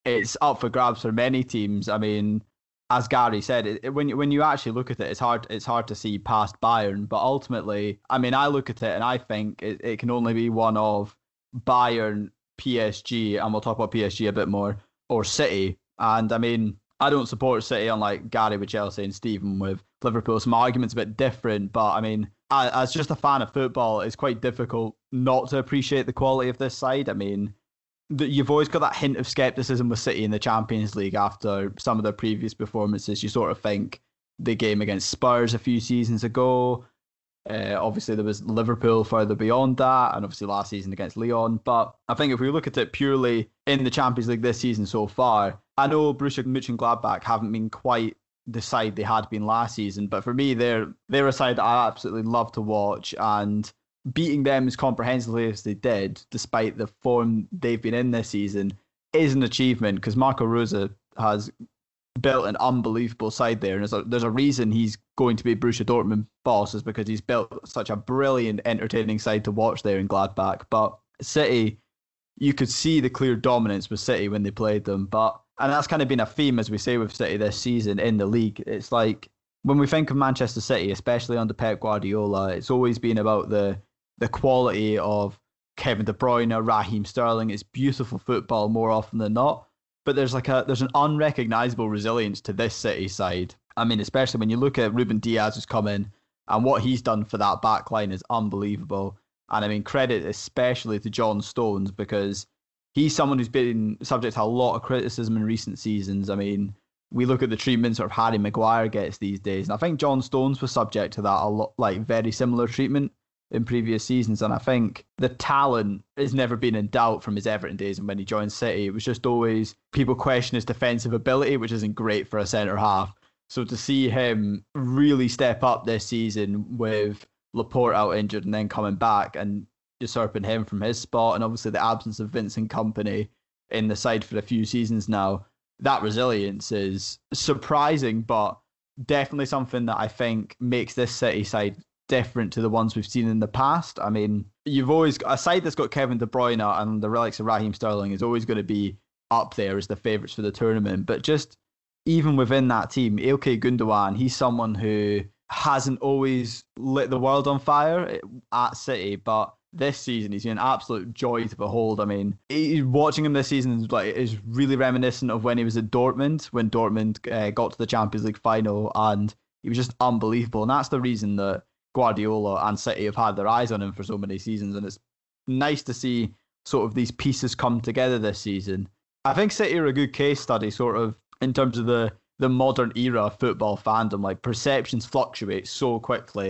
up for grabs for many teams. I mean, as Gary said, when you actually look at it, it's hard to see past Bayern. But ultimately, I mean, I look at it and I think it can only be one of Bayern, PSG, and we'll talk about PSG a bit more, or City. And I mean, I don't support City, unlike Gary with Chelsea and Stephen with Liverpool. So my argument's a bit different, but I mean, as just a fan of football, it's quite difficult not to appreciate the quality of this side. I mean, you've always got that hint of scepticism with City in the Champions League after some of their previous performances. You sort of think the game against Spurs a few seasons ago. Obviously, there was Liverpool further beyond that, and obviously last season against Lyon. But I think if we look at it purely in the Champions League this season so far, I know Borussia Mönchengladbach haven't been quite the side they had been last season, but for me, they're a side that I absolutely love to watch, and beating them as comprehensively as they did, despite the form they've been in this season, is an achievement, because Marco Rose has built an unbelievable side there, and there's a reason he's going to be Borussia Dortmund boss, is because he's built such a brilliant, entertaining side to watch there in Gladbach. But City, you could see the clear dominance with City when they played them, and that's kind of been a theme, as we say, with City this season in the league. It's like, when we think of Manchester City, especially under Pep Guardiola, it's always been about the quality of Kevin De Bruyne, Raheem Sterling. It's beautiful football more often than not. But there's an unrecognisable resilience to this City side. I mean, especially when you look at Ruben Diaz, who's come in, and what he's done for that back line is unbelievable. And I mean, credit especially to John Stones, because he's someone who's been subject to a lot of criticism in recent seasons. I mean, we look at the treatment sort of Harry Maguire gets these days, and I think John Stones was subject to that a lot, like very similar treatment in previous seasons. And I think the talent has never been in doubt from his Everton days, and when he joined City, it was just always people question his defensive ability, which isn't great for a centre half. So to see him really step up this season with Laporte out injured and then coming back and usurping him from his spot, and obviously the absence of Vincent Kompany in the side for a few seasons now, that resilience is surprising, but definitely something that I think makes this City side different to the ones we've seen in the past. I mean, you've always got a side that's got Kevin De Bruyne and the likes of Raheem Sterling is always going to be up there as the favourites for the tournament. But just even within that team, Ilkay Gundogan, he's someone who hasn't always lit the world on fire at City, but this season he's been an absolute joy to behold. I mean, watching him this season is really reminiscent of when he was at Dortmund, when Dortmund got to the Champions League final, and he was just unbelievable. And that's the reason that Guardiola and City have had their eyes on him for so many seasons, and it's nice to see sort of these pieces come together this season. I think City are a good case study, sort of, in terms of the modern era of football fandom. Like, perceptions fluctuate so quickly,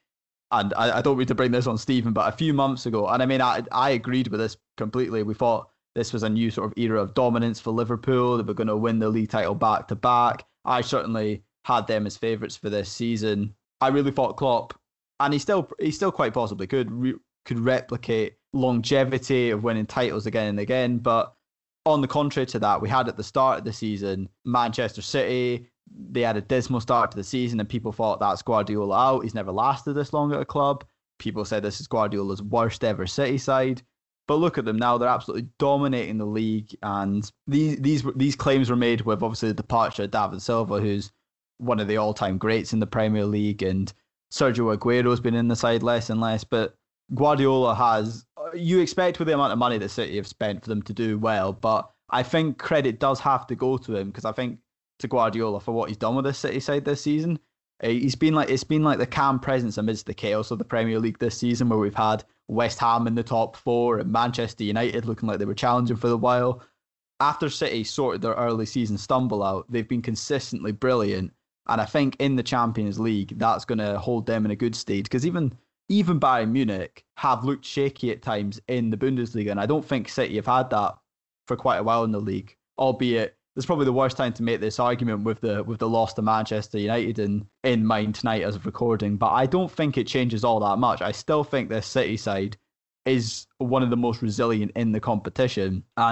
and I don't mean to bring this on Stephen, but a few months ago, and I mean, I agreed with this completely, we thought this was a new sort of era of dominance for Liverpool, they were going to win the league title back to back. I certainly had them as favourites for this season. I really thought Klopp, and he still quite possibly could replicate longevity of winning titles again and again. But on the contrary to that, we had at the start of the season Manchester City. They had a dismal start to the season, and people thought that's Guardiola out. He's never lasted this long at a club. People said this is Guardiola's worst ever City side. But look at them now; they're absolutely dominating the league. And these claims were made with obviously the departure of David Silva, who's one of the all-time greats in the Premier League, and Sergio Aguero's been in the side less and less, but Guardiola has, you expect with the amount of money that City have spent for them to do well, but I think credit does have to go to him, because I think to Guardiola for what he's done with this City side this season, it's been like the calm presence amidst the chaos of the Premier League this season, where we've had West Ham in the top four and Manchester United looking like they were challenging for the while. After City sorted their early season stumble out, they've been consistently brilliant. And I think in the Champions League, that's going to hold them in a good state, because even Bayern Munich have looked shaky at times in the Bundesliga, and I don't think City have had that for quite a while in the league. Albeit, it's probably the worst time to make this argument with the loss to Manchester United in mind tonight as of recording, but I don't think it changes all that much. I still think this City side is one of the most resilient in the competition, and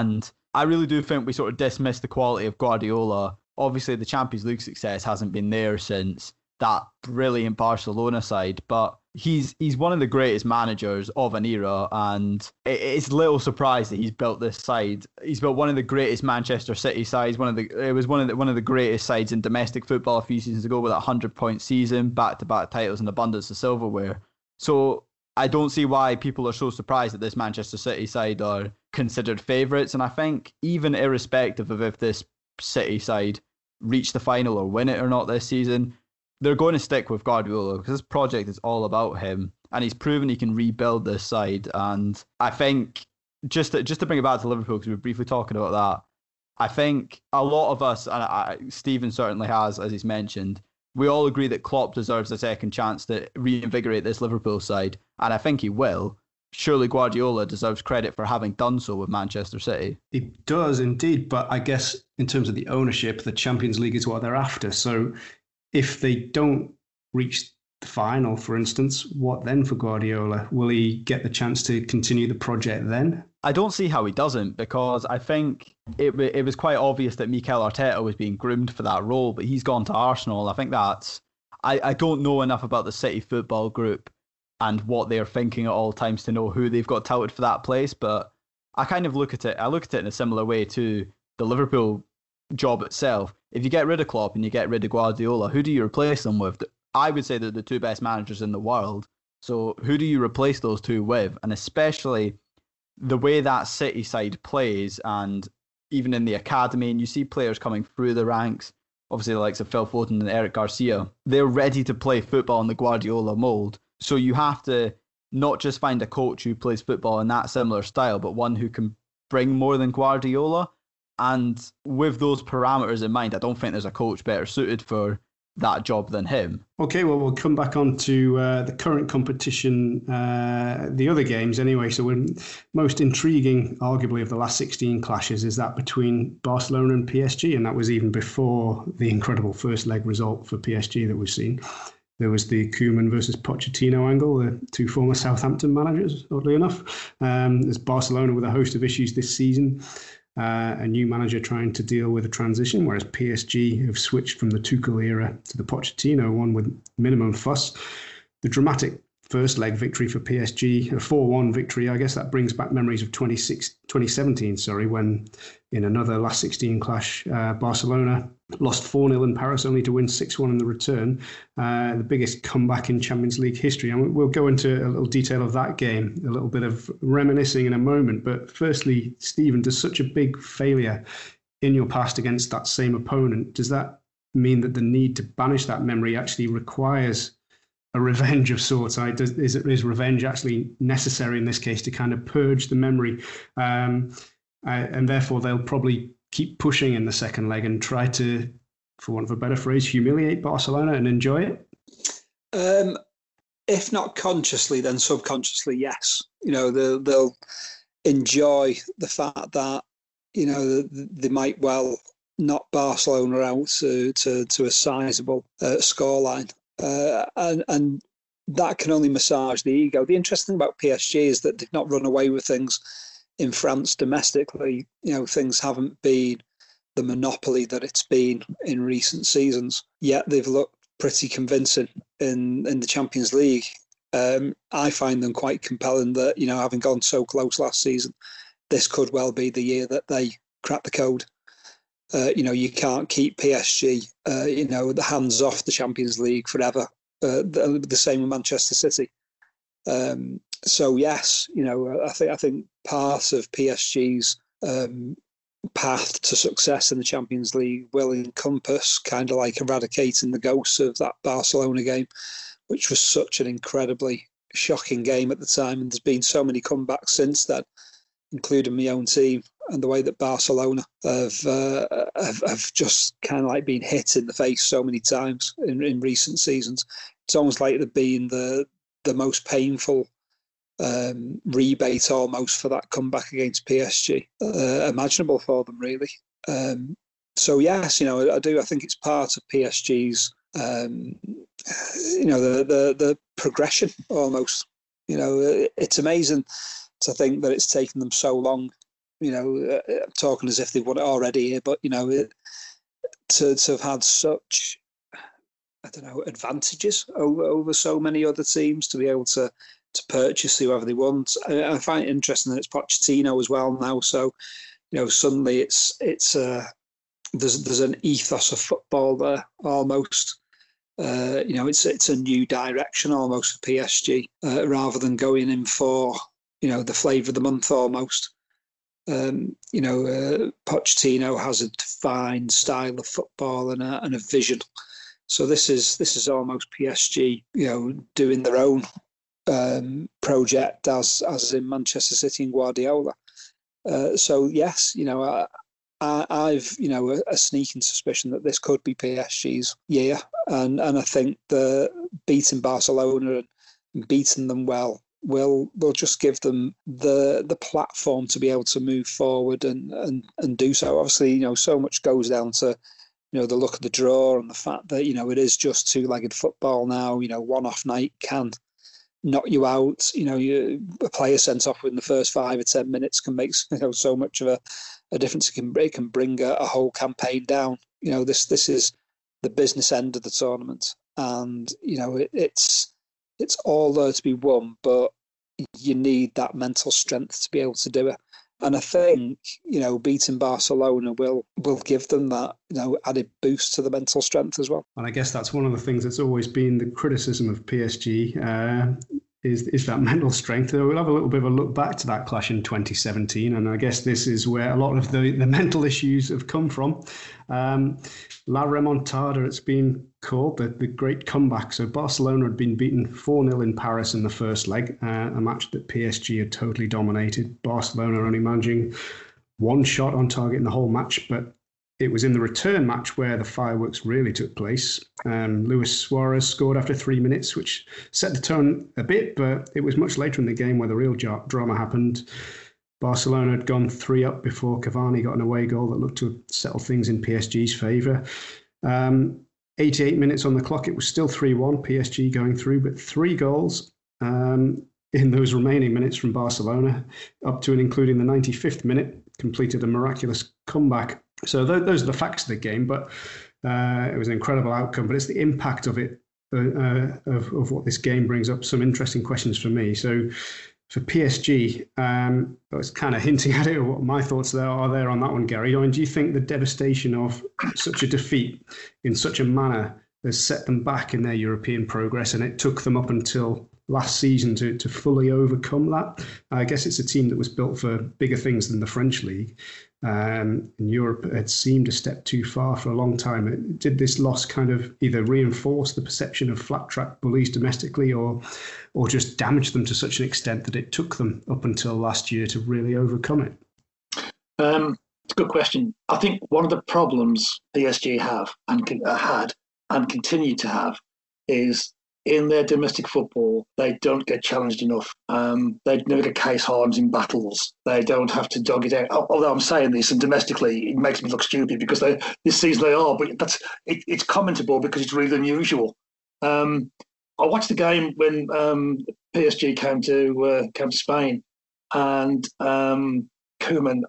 I really do think we sort of dismiss the quality of Guardiola. Obviously, the Champions League success hasn't been there since that brilliant Barcelona side, but he's one of the greatest managers of an era, and it's little surprise that he's built this side. He's built one of the greatest Manchester City sides. It was one of the greatest sides in domestic football a few seasons ago with a 100-point season, back-to-back titles, and abundance of silverware. So I don't see why people are so surprised that this Manchester City side are considered favourites. And I think even irrespective of if this City side reach the final or win it or not this season, they're going to stick with Guardiola because this project is all about him, and he's proven he can rebuild this side. And I think just to bring it back to Liverpool, because we were briefly talking about that, I think a lot of us, and Stephen certainly has, as he's mentioned, we all agree that Klopp deserves a second chance to reinvigorate this Liverpool side, and I think he will. Surely Guardiola deserves credit for having done so with Manchester City. He does indeed, but I guess in terms of the ownership, the Champions League is what they're after. So if they don't reach the final, for instance, what then for Guardiola? Will he get the chance to continue the project then? I don't see how he doesn't, because I think it was quite obvious that Mikel Arteta was being groomed for that role, but he's gone to Arsenal. I think I don't know enough about the City football group and what they're thinking at all times to know who they've got touted for that place, but I kind of look at it in a similar way to the Liverpool job itself. If you get rid of Klopp and you get rid of Guardiola, who do you replace them with? I would say they're the two best managers in the world. So who do you replace those two with? And especially the way that City side plays, and even in the academy, and you see players coming through the ranks, obviously the likes of Phil Foden and Eric Garcia, they're ready to play football in the Guardiola mould. So you have to not just find a coach who plays football in that similar style, but one who can bring more than Guardiola. And with those parameters in mind, I don't think there's a coach better suited for that job than him. Okay, well, we'll come back on to the current competition, the other games anyway. So most intriguing, arguably, of the last 16 clashes is that between Barcelona and PSG, and that was even before the incredible first leg result for PSG that we've seen. There was the Koeman versus Pochettino angle, the two former Southampton managers, oddly enough. There's Barcelona with a host of issues this season. A new manager trying to deal with a transition, whereas PSG have switched from the Tuchel era to the Pochettino one with minimum fuss. The dramatic first leg victory for PSG, a 4-1 victory, I guess that brings back memories of 2017, when in another last 16 clash, Barcelona lost 4-0 in Paris, only to win 6-1 in the return. The biggest comeback in Champions League history. And we'll go into a little detail of that game, a little bit of reminiscing in a moment. But firstly, Stephen, does such a big failure in your past against that same opponent, does that mean that the need to banish that memory actually requires a revenge of sorts? Is revenge actually necessary in this case to kind of purge the memory? And therefore they'll probably keep pushing in the second leg and try to, for want of a better phrase, humiliate Barcelona and enjoy it? If not consciously, then subconsciously, yes. They'll enjoy the fact that, they might well knock Barcelona out to a sizable scoreline. And that can only massage the ego. The interesting thing about PSG is that they've not run away with things in France domestically. Things haven't been the monopoly that it's been in recent seasons, yet they've looked pretty convincing in the Champions League. I find them quite compelling that, having gone so close last season, this could well be the year that they crack the code. You can't keep PSG, the hands off the Champions League forever. The same with Manchester City. So yes, I think part of PSG's path to success in the Champions League will encompass kind of like eradicating the ghosts of that Barcelona game, which was such an incredibly shocking game at the time, and there's been so many comebacks since then, including my own team, and the way that Barcelona have just kind of like been hit in the face so many times in recent seasons. It's almost like they've been the most painful rebate almost for that comeback against PSG imaginable for them, really. So yes, I do. I think it's part of PSG's, the progression almost. It's amazing to think that it's taken them so long talking as if they've won it already here, but to have had such, I don't know, advantages over so many other teams, to be able to purchase whoever they want. I find it interesting that it's Pochettino as well now. So, suddenly it's there's an ethos of football there almost. It's a new direction almost for PSG, rather than going in for the flavour of the month almost. Pochettino has a defined style of football and a vision. So this is almost PSG, doing their own project as in Manchester City and Guardiola. So yes, I've a sneaking suspicion that this could be PSG's year, and I think the beating Barcelona and beating them well will just give them the platform to be able to move forward and do so. Obviously, so much goes down to the look of the draw and the fact that it is just two-legged football now. One-off night can knock you out. A player sent off in the first 5 or 10 minutes can make so much of a difference. It can bring a whole campaign down. This is the business end of the tournament, and it's all there to be won, but you need that mental strength to be able to do it. And I think, beating Barcelona will give them that, added boost to the mental strength as well. And I guess that's one of the things that's always been the criticism of PSG, is that mental strength. We'll have a little bit of a look back to that clash in 2017, and I guess this is where a lot of the mental issues have come from. La Remontada, it's been called, the great comeback. So Barcelona had been beaten 4-0 in Paris in the first leg, a match that PSG had totally dominated. Barcelona only managing one shot on target in the whole match, but it was in the return match where the fireworks really took place. Luis Suarez scored after 3 minutes, which set the tone a bit, but it was much later in the game where the real drama happened. Barcelona had gone 3 up before Cavani got an away goal that looked to settle things in PSG's favour. 88 minutes on the clock, it was still 3-1, PSG going through, but 3 goals in those remaining minutes from Barcelona, up to and including the 95th minute, completed a miraculous comeback. So those are the facts of the game, but it was an incredible outcome. But it's the impact of it, of what this game brings up some interesting questions for me. So for PSG, I was kind of hinting at it, or what my thoughts are there on that one, Gary. Do you think the devastation of such a defeat in such a manner has set them back in their European progress, and it took them up until last season to fully overcome that? I guess it's a team that was built for bigger things than the French league. In Europe, it seemed a step too far for a long time. Did this loss kind of either reinforce the perception of flat-track bullies domestically, or just damage them to such an extent that it took them up until last year to really overcome it? It's a good question. I think one of the problems PSG have and had and continue to have is in their domestic football, they don't get challenged enough. They never get case hardened in battles. They don't have to dog it out. Although I'm saying this, and domestically, it makes me look stupid because this season they are, but it's commentable because it's really unusual. I watched the game when PSG came to Spain, and Koeman,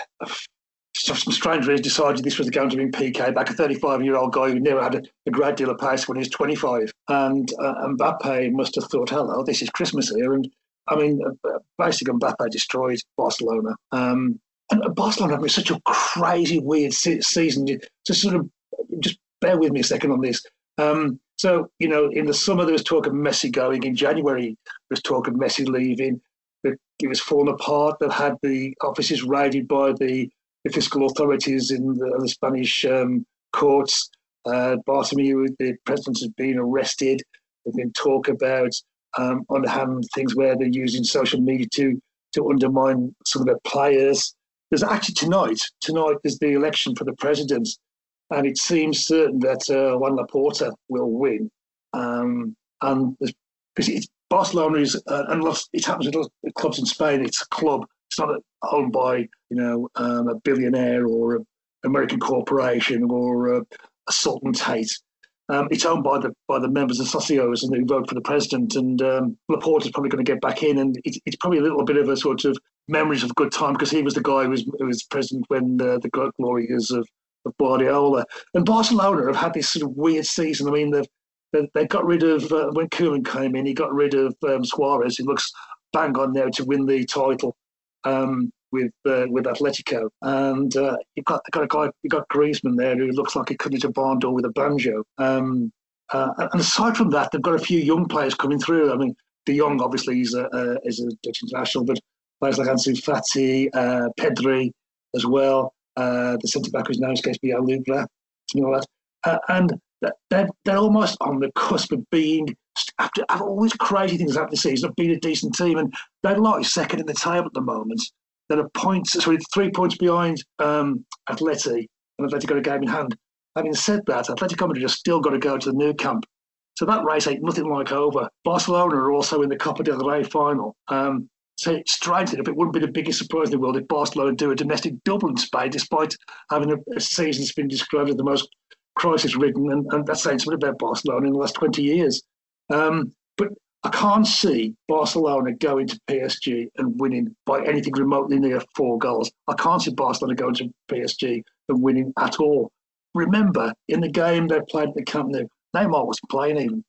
for some strange reason, decided this was going to be PK back, a 35-year-old guy who never had a great deal of pace when he was 25. And Mbappe must have thought, hello, this is Christmas here. And I mean, basically Mbappe destroyed Barcelona. And Barcelona had such a crazy, weird season. Just bear with me a second on this. So, in the summer, there was talk of Messi going. In January, there was talk of Messi leaving. It was falling apart. They've had the offices raided by the fiscal authorities in the Spanish courts. Bartomeu, the president, has been arrested. There's been talk about underhand things where they're using social media to undermine some of their players. There's actually tonight there's the election for the president, and it seems certain that Juan Laporta will win. Because Barcelona is, and it happens with clubs in Spain. It's a club. It's not owned by a billionaire or an American corporation or a sultanate. It's owned by the members of socios and who vote for the president. And Laporta is probably going to get back in, and it's probably a little bit of a sort of memories of good time because he was the guy who was president when the glory years of Guardiola. And Barcelona have had this sort of weird season. I mean, they got rid of, when Koeman came in, he got rid of Suarez, who looks bang on now to win the title with Atletico. And you've got Griezmann there who looks like he could hit a barn door with a banjo. And aside from that, they've got a few young players coming through. I mean, De Jong obviously is a Dutch international, but players like Ansu Fati, Pedri as well. The centre back whose name escapes me, Alubra, something like that. And they're almost on the cusp of being, after all these crazy things happened this season, of being a decent team. And they're like second in the table at the moment. They're 3 points behind Atleti, and Atleti got a game in hand. Having said that, Atletico Madrid have still got to go to the Nou Camp. So that race ain't nothing like over. Barcelona are also in the Copa del Rey final. So it's strange that it wouldn't be the biggest surprise in the world if Barcelona do a domestic double in Spain, despite having a season that's been described as the most crisis-ridden, and that's saying something about Barcelona in the last 20 years. But I can't see Barcelona going to PSG and winning by anything remotely near 4 goals. I can't see Barcelona going to PSG and winning at all. Remember, in the game they played at the Camp Nou, Neymar wasn't playing even.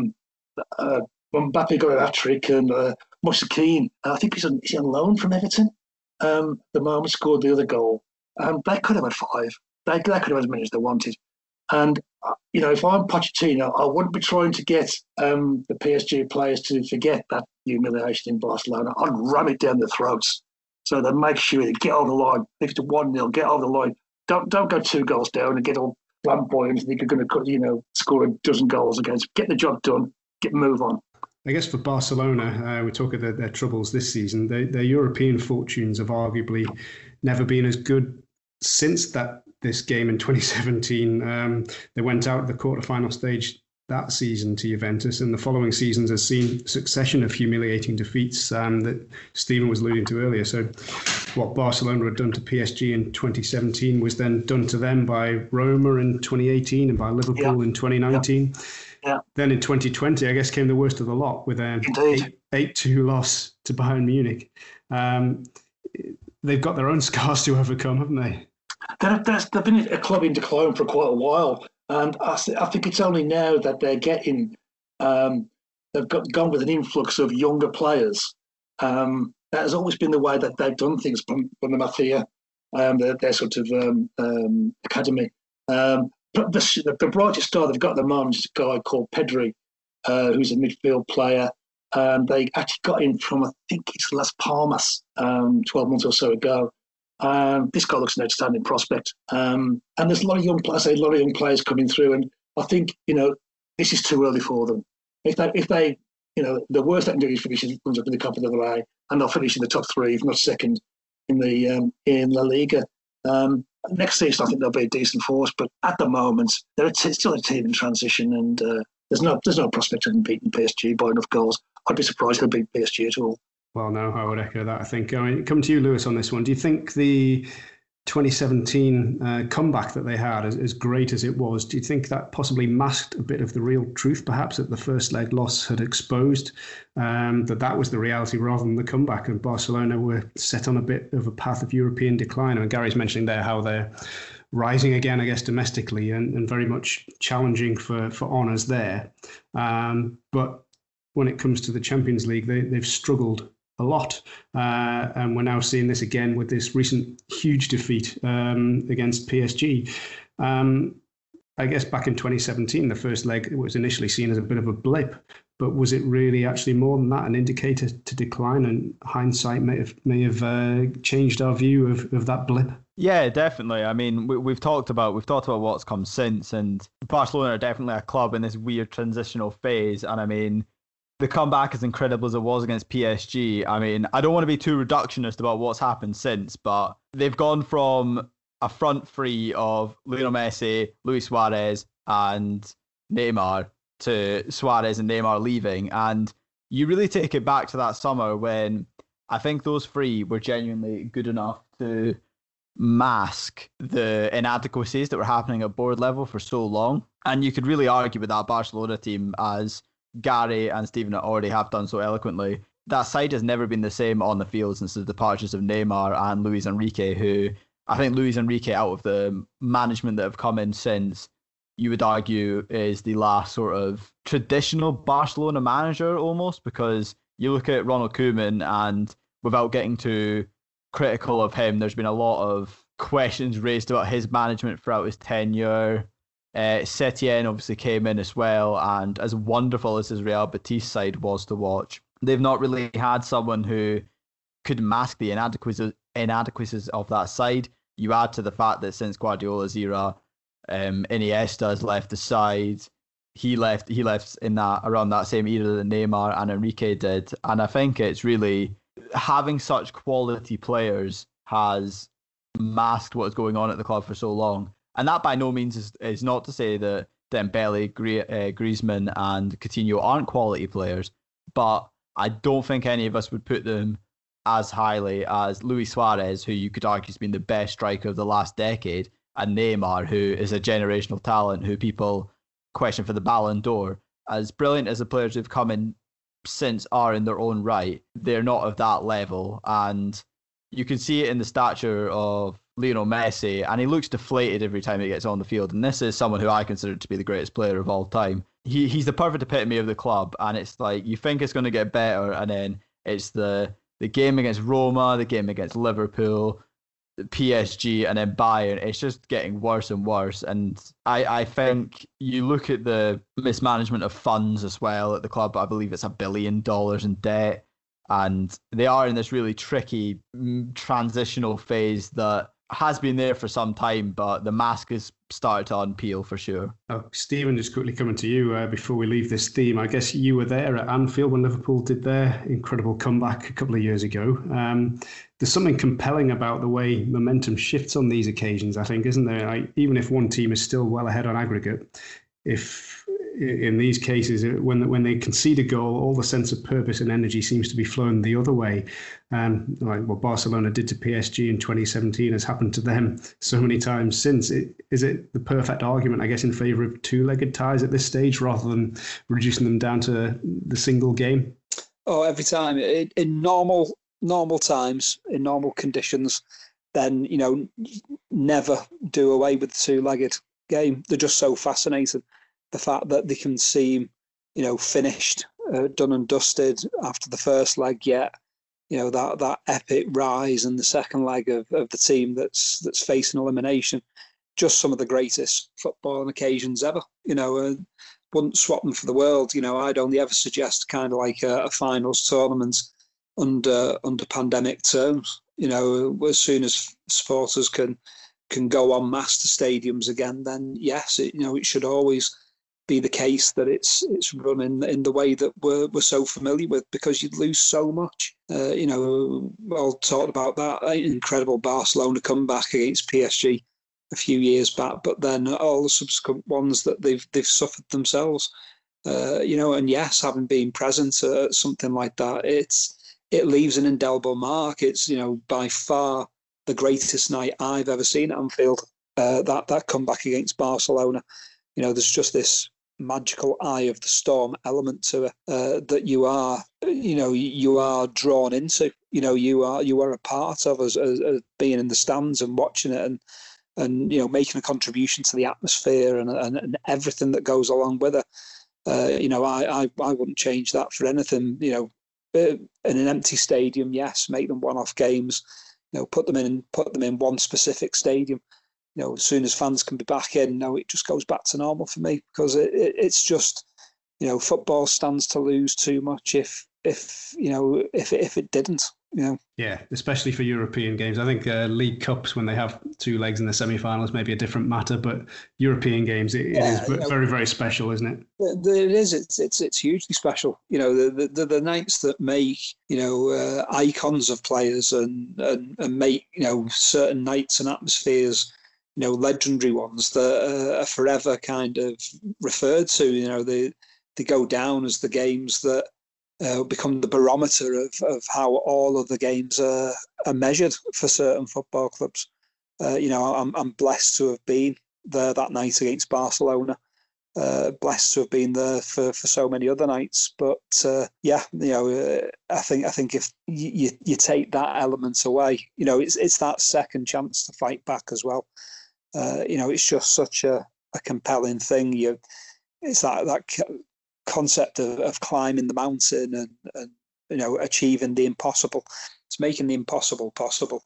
Mbappe got a hat-trick, and Moise Kean, I think he's on loan from Everton, the moment scored the other goal. They could have had 5. They could have had as many as they wanted. And, if I'm Pochettino, I wouldn't be trying to get the PSG players to forget that humiliation in Barcelona. I'd ram it down their throats so they make sure they get over the line. If it's 1-0, get over the line. Don't go 2 goals down and get all flamboyant and think you're going to score a dozen goals against. Get the job done, move on. I guess for Barcelona, we talk of their troubles this season. Their European fortunes have arguably never been as good since this game in 2017. They went out at the quarterfinal stage that season to Juventus, and the following seasons has seen a succession of humiliating defeats that Stephen was alluding to earlier. So what Barcelona had done to PSG in 2017 was then done to them by Roma in 2018 and by Liverpool in 2019. Yeah. Then in 2020, I guess, came the worst of the lot with an 8-2 loss to Bayern Munich. They've got their own scars to overcome, haven't they? They've been a club in decline for quite a while, and I think it's only now that they're getting they've gone with an influx of younger players. That has always been the way that they've done things from the Mafia, their sort of academy. The brightest star they've got at the moment is a guy called Pedri, who's a midfield player. They actually got him from, I think it's Las Palmas 12 months or so ago. This guy looks an outstanding prospect. And there's a lot of young players coming through. And I think, this is too early for them. If they the worst they can do is finish in the Copa del Rey, and they'll finish in the top 3, if not second, in La Liga. Next season, I think they'll be a decent force, but at the moment, they're still a team in transition, and there's no prospect of them beating PSG by enough goals. I'd be surprised if they beat PSG at all. Well, no, I would echo that. I think. Come to you, Lewis, on this one. Do you think the 2017 comeback that they had, as great as it was, do you think that possibly masked a bit of the real truth, perhaps, that the first leg loss had exposed, that was the reality rather than the comeback, and Barcelona were set on a bit of a path of European decline? And Gary's mentioning there how they're rising again, I guess, domestically and very much challenging for honours there. But when it comes to the Champions League, they've struggled a lot, and we're now seeing this again with this recent huge defeat against PSG. I guess back in 2017, the first leg was initially seen as a bit of a blip, but was it really actually more than that, an indicator to decline? And hindsight may have changed our view of that blip. Yeah, definitely. I mean, we've talked about what's come since, and Barcelona are definitely a club in this weird transitional phase. And I mean, the comeback, as incredible as it was against PSG, I mean, I don't want to be too reductionist about what's happened since, but they've gone from a front three of Lionel Messi, Luis Suarez, and Neymar to Suarez and Neymar leaving. And you really take it back to that summer when I think those three were genuinely good enough to mask the inadequacies that were happening at board level for so long. And you could really argue with that Barcelona team, as Gary and Stephen already have done so eloquently, that side has never been the same on the field since the departures of Neymar and Luis Enrique, who I think Luis Enrique, out of the management that have come in since, you would argue is the last sort of traditional Barcelona manager almost, because you look at Ronald Koeman and without getting too critical of him, there's been a lot of questions raised about his management throughout his tenure. Setien obviously came in as well, and as wonderful as his Real Betis side was to watch, they've not really had someone who could mask the inadequacies of that side. You add to the fact that since Guardiola's era, Iniesta has left the side. He left in that around that same era that Neymar and Enrique did, and I think it's really having such quality players has masked what is going on at the club for so long. And that by no means is not to say that Dembele, Griezmann and Coutinho aren't quality players, but I don't think any of us would put them as highly as Luis Suarez, who you could argue has been the best striker of the last decade, and Neymar, who is a generational talent who people question for the Ballon d'Or. As brilliant as the players who've come in since are in their own right, they're not of that level. And you can see it in the stature of Lionel Messi, and he looks deflated every time he gets on the field. And this is someone who I consider to be the greatest player of all time. He's the perfect epitome of the club, and it's like you think it's going to get better, and then it's the game against Roma, the game against Liverpool, PSG, and then Bayern. It's just getting worse and worse. And I think you look at the mismanagement of funds as well at the club. I believe it's $1 billion in debt, and they are in this really tricky transitional phase that has been there for some time, but the mask has started to unpeel for sure. Oh, Stephen, just quickly coming to you before we leave this theme. I guess you were there at Anfield when Liverpool did their incredible comeback a couple of years ago. There's something compelling about the way momentum shifts on these occasions, I think, isn't there? Like, even if one team is still well ahead on aggregate, if in these cases, when they concede a goal, all the sense of purpose and energy seems to be flowing the other way. Like what Barcelona did to PSG in 2017 has happened to them so many times since. Is it the perfect argument, I guess, in favour of two-legged ties at this stage rather than reducing them down to the single game? Oh, every time. In normal times, in normal conditions, then, never do away with the two-legged game. They're just so fascinating. The fact that they can seem, finished, done and dusted after the first leg, yet, that epic rise in the second leg of the team that's facing elimination, just some of the greatest footballing occasions ever. Wouldn't swap them for the world. I'd only ever suggest kind of like a finals tournament under pandemic terms. As soon as supporters can go en masse to stadiums again, then yes, it should always be the case that it's run in the way that we're so familiar with, because you'd lose so much. Well, talked about that incredible Barcelona comeback against PSG a few years back, but then all the subsequent ones that they've suffered themselves. And yes, having been present at something like that, it leaves an indelible mark. It's by far the greatest night I've ever seen at Anfield. That comeback against Barcelona. There's just this magical eye of the storm element to it that you are drawn into. You are a part of as being in the stands and watching it and making a contribution to the atmosphere and everything that goes along with it. I wouldn't change that for anything. In an empty stadium, yes, make them one-off games. Put them in one specific stadium. As soon as fans can be back in, it just goes back to normal for me, because it's just, football stands to lose too much if it didn't. Yeah, especially for European games. I think League Cups, when they have two legs in the semi-finals, maybe a different matter, but European games, it is very, very special, isn't it? It is. It's hugely special. The nights that make icons of players and make certain nights and atmospheres legendary ones that are forever kind of referred to. They go down as the games that become the barometer of how all of the games are measured for certain football clubs. I'm blessed to have been there that night against Barcelona. blessed to have been there for so many other nights. But I think if you take that element away, it's that second chance to fight back as well. It's just such a compelling thing. It's that concept of climbing the mountain and achieving the impossible. It's making the impossible possible.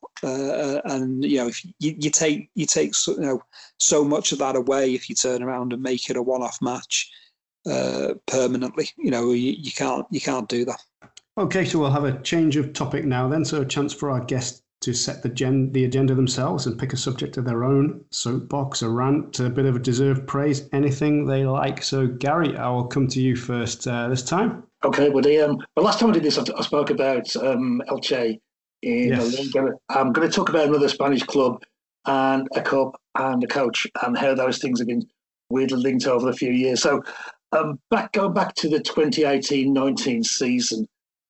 If you take so much of that away, if you turn around and make it a one-off match permanently, you can't do that. Okay, so we'll have a change of topic now then. So a chance for our guests to set the agenda themselves and pick a subject of their own, soapbox, a rant, a bit of a deserved praise, anything they like. So Gary, I will come to you first this time. Okay, well, the last time I did this, I spoke about Elche in the league. I'm going to talk about another Spanish club and a cup and a coach and how those things have been weirdly linked over the few years. So going back to the 2018-19 season,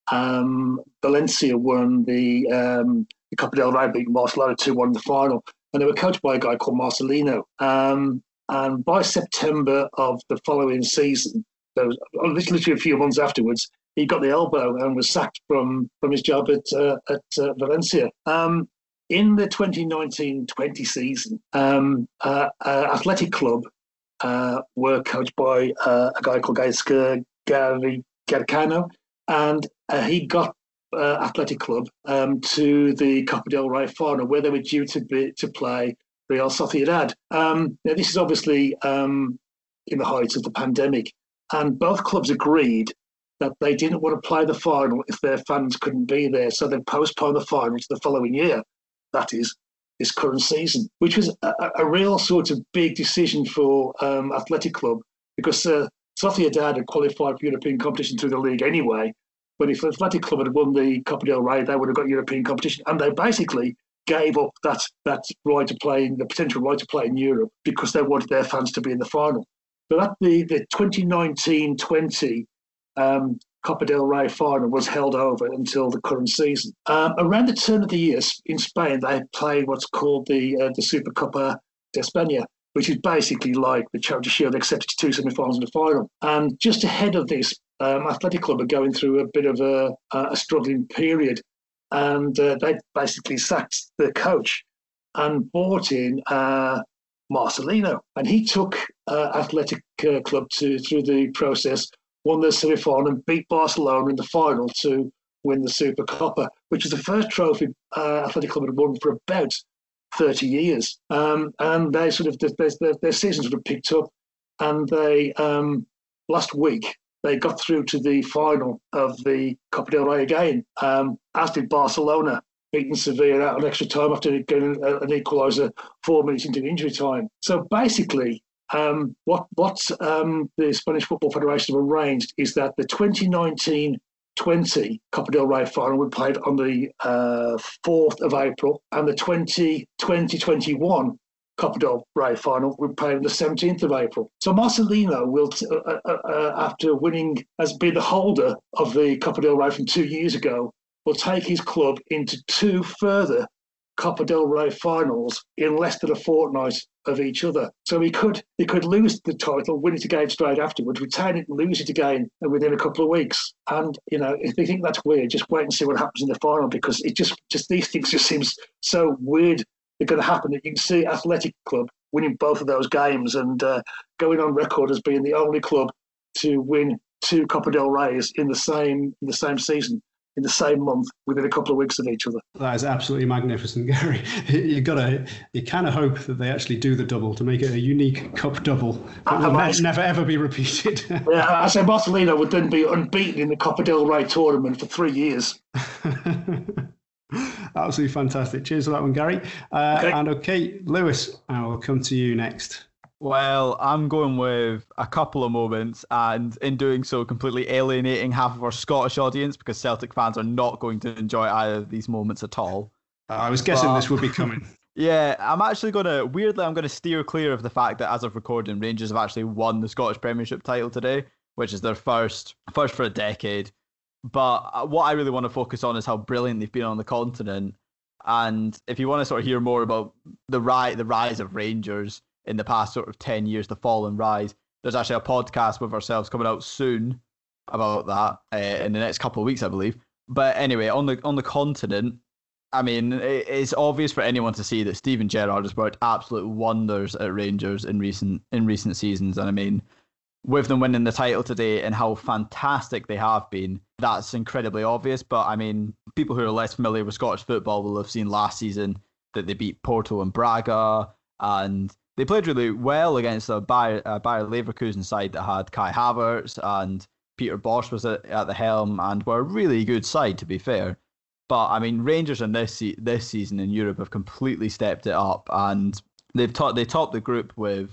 Valencia won the Copa del Rey, beating Barcelona 2-1 in the final, and they were coached by a guy called Marcelino. And by September of the following season, literally a few months afterwards, he got the elbow and was sacked from his job at Valencia. In the 2019-20 season, Athletic Club were coached by a guy called Gary Garcano, and he got Athletic Club to the Copa del Rey final, where they were due to play Real Sociedad. Now, this is obviously in the height of the pandemic, and both clubs agreed that they didn't want to play the final if their fans couldn't be there, so they postponed the final to the following year. That is, this current season, which was a real sort of big decision for Athletic Club, because Sociedad had qualified for European competition through the league anyway. But if Athletic Club had won the Copa del Rey, they would have got European competition, and they basically gave up that right to play, the potential right to play in Europe, because they wanted their fans to be in the final. So the 2019-20 Copa del Rey final was held over until the current season. Around the turn of the year in Spain, they played what's called the Supercopa de España, which is basically like the Charity Shield, except it's two semi-finals and a final. And just ahead of this, Athletic Club are going through a bit of a struggling period, and they basically sacked the coach and brought in Marcelino, and he took Athletic Club through the process, won the semi-final and beat Barcelona in the final to win the Supercopa, which was the first trophy Athletic Club had won for about 30 years. And they sort of their season sort of picked up, and they last week they got through to the final of the Copa del Rey again, as did Barcelona, beating Sevilla out on extra time after getting an equaliser 4 minutes into injury time. So basically, what the Spanish Football Federation have arranged is that the 2019-20 Copa del Rey final will be played on the 4th of April, and the 2020-21 Copa del Rey final will be played on the 17th of April. So Marcelino will, after winning, as being the holder of the Copa del Rey from 2 years ago, will take his club into two further Copa del Rey finals in less than a fortnight of each other. So he could lose the title, win it again straight afterwards, retain it, lose it again within a couple of weeks. And if they think that's weird, just wait and see what happens in the final, because it just these things just seems so weird they're going to happen. That you can see Athletic Club winning both of those games and going on record as being the only club to win two Copa del Reys in the same season, in the same month, within a couple of weeks of each other. That is absolutely magnificent, Gary. You kind of hope that they actually do the double to make it a unique cup double that will never ever be repeated. Yeah, I say Barcelona would then be unbeaten in the Copa del Rey tournament for 3 years. Absolutely fantastic. Cheers for that one, Gary. Okay, Lewis, I will come to you next. Well, I'm going with a couple of moments, and in doing so, completely alienating half of our Scottish audience, because Celtic fans are not going to enjoy either of these moments at all. I was guessing this would be coming. Yeah, I'm going to steer clear of the fact that as of recording, Rangers have actually won the Scottish Premiership title today, which is their first for a decade. But what I really want to focus on is how brilliant they've been on the continent. And if you want to sort of hear more about the rise of Rangers in the past sort of 10 years, the fall and rise, there's actually a podcast with ourselves coming out soon about that in the next couple of weeks, I believe. But anyway, on the continent, I mean, it's obvious for anyone to see that Steven Gerrard has worked absolute wonders at Rangers in recent seasons. And I mean, with them winning the title today and how fantastic they have been, that's incredibly obvious. But I mean, people who are less familiar with Scottish football will have seen last season that they beat Porto and Braga, and they played really well against a Bayer Leverkusen side that had Kai Havertz and Peter Bosz was at the helm, and were a really good side, to be fair. But I mean, Rangers in this season in Europe have completely stepped it up, and they topped the group with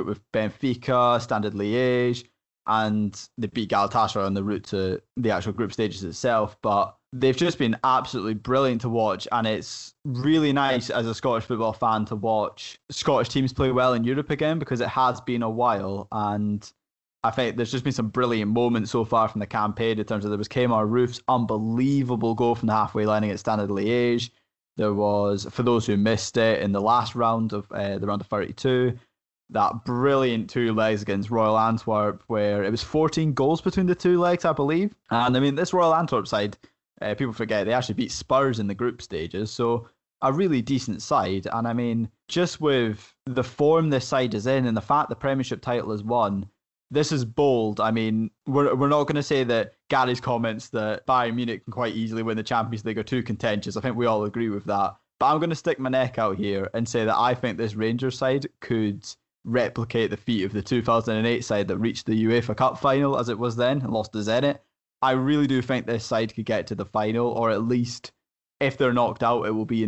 Benfica, Standard Liège, and they beat Galatasaray on the route to the actual group stages itself. But they've just been absolutely brilliant to watch, and it's really nice as a Scottish football fan to watch Scottish teams play well in Europe again, because it has been a while. And I think there's just been some brilliant moments so far from the campaign in terms of there was Kemar Roof's unbelievable goal from the halfway line against Standard Liège. There was, for those who missed it, in the last round of the round of 32, that brilliant two legs against Royal Antwerp, where it was 14 goals between the two legs, I believe. And I mean, this Royal Antwerp side, people forget, they actually beat Spurs in the group stages, so a really decent side. And I mean, just with the form this side is in and the fact the Premiership title is won, this is bold. I mean, we're not going to say that Gary's comments that Bayern Munich can quite easily win the Champions League are too contentious. I think we all agree with that. But I'm going to stick my neck out here and say that I think this Rangers side could replicate the feat of the 2008 side that reached the UEFA Cup final as it was then and lost to Zenit. I really do think this side could get to the final, or at least if they're knocked out, it will be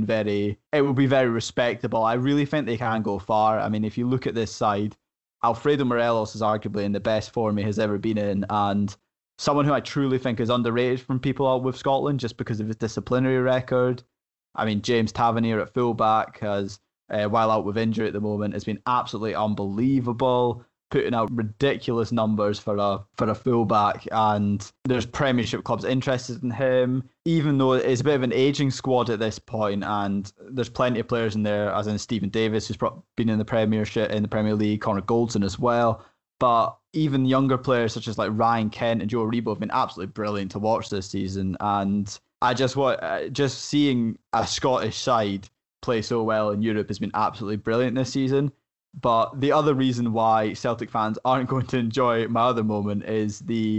very respectable. I really think they can go far. I mean, if you look at this side, Alfredo Morelos is arguably in the best form he has ever been in, and someone who I truly think is underrated from people out with Scotland just because of his disciplinary record. I mean, James Tavernier at fullback has, while out with injury at the moment, has been absolutely unbelievable, putting out ridiculous numbers for a fullback, and there's Premiership clubs interested in him, even though it's a bit of an ageing squad at this point, and there's plenty of players in there, as in Stephen Davis, who's been in the Premiership, in the Premier League, Connor Goldson as well. But even younger players such as like Ryan Kent and Joe Aribo have been absolutely brilliant to watch this season, and I just seeing a Scottish side play so well in Europe has been absolutely brilliant this season. But the other reason why Celtic fans aren't going to enjoy my other moment is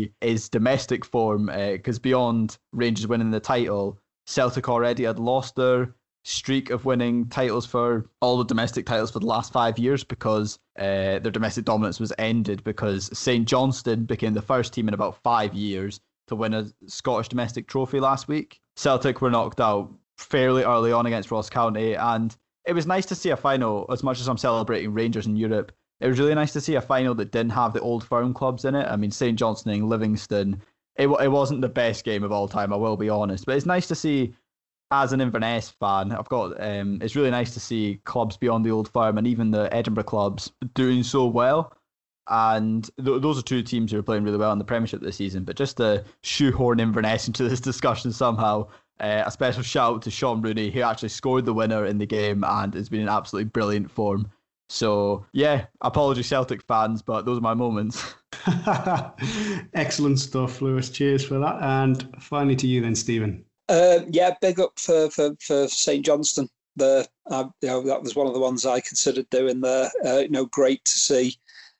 domestic form, because beyond Rangers winning the title, Celtic already had lost their streak of winning titles for all the domestic titles for the last 5 years, because their domestic dominance was ended because St Johnstone became the first team in about 5 years to win a Scottish domestic trophy last week. Celtic were knocked out fairly early on against Ross County, and it was nice to see a final. As much as I'm celebrating Rangers in Europe, it was really nice to see a final that didn't have the old firm clubs in it. I mean, St Johnstone and Livingston, it wasn't the best game of all time, I will be honest, but it's nice to see, as an Inverness fan, it's really nice to see clubs beyond the old firm and even the Edinburgh clubs doing so well. And those are two teams who are playing really well in the Premiership this season. But just to shoehorn Inverness into this discussion somehow, a special shout out to Sean Rooney, who actually scored the winner in the game and has been in absolutely brilliant form. So, yeah, apologies Celtic fans, but those are my moments. Excellent stuff, Lewis. Cheers for that. And finally to you then, Stephen. Big up for St Johnstone. That was one of the ones I considered doing there. Great to see,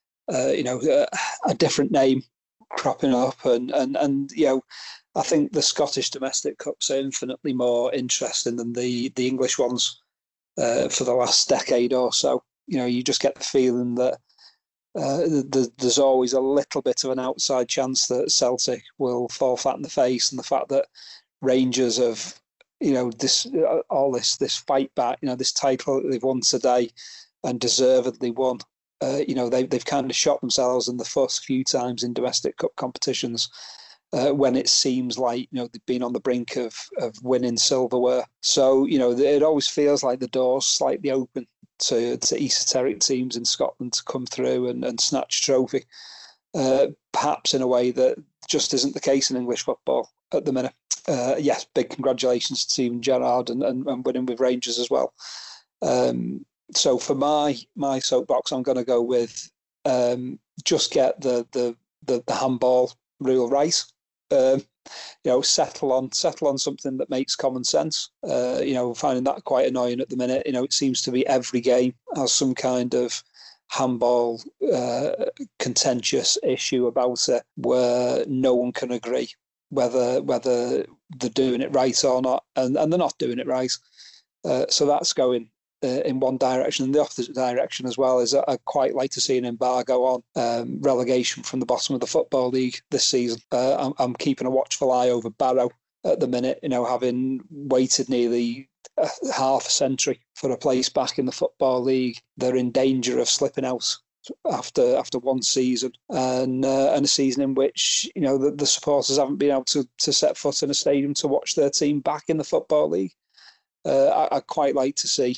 a different name cropping up, and I think the Scottish domestic cups are infinitely more interesting than the English ones for the last decade or so. You just get the feeling that there's always a little bit of an outside chance that Celtic will fall flat in the face, and the fact that Rangers have, this fight back, this title that they've won today and deservedly won. They've kind of shot themselves in the first few times in domestic cup competitions when it seems like they've been on the brink of winning silverware. So it always feels like the door's slightly open to esoteric teams in Scotland to come through and snatch a trophy. Perhaps in a way that just isn't the case in English football at the minute. Yes, big congratulations to Steven Gerrard and winning with Rangers as well. So for my soapbox, I'm going to go with just get the handball rule right. Settle on something that makes common sense. Finding that quite annoying at the minute. It seems to be every game has some kind of handball contentious issue about it, where no one can agree whether they're doing it right or not, and they're not doing it right. So that's going in one direction, and the opposite direction as well is that I'd quite like to see an embargo on relegation from the bottom of the Football League this season. I'm keeping a watchful eye over Barrow at the minute, having waited nearly half a century for a place back in the Football League. They're in danger of slipping out after one season, and a season in which the supporters haven't been able to set foot in a stadium to watch their team back in the Football League. I'd quite like to see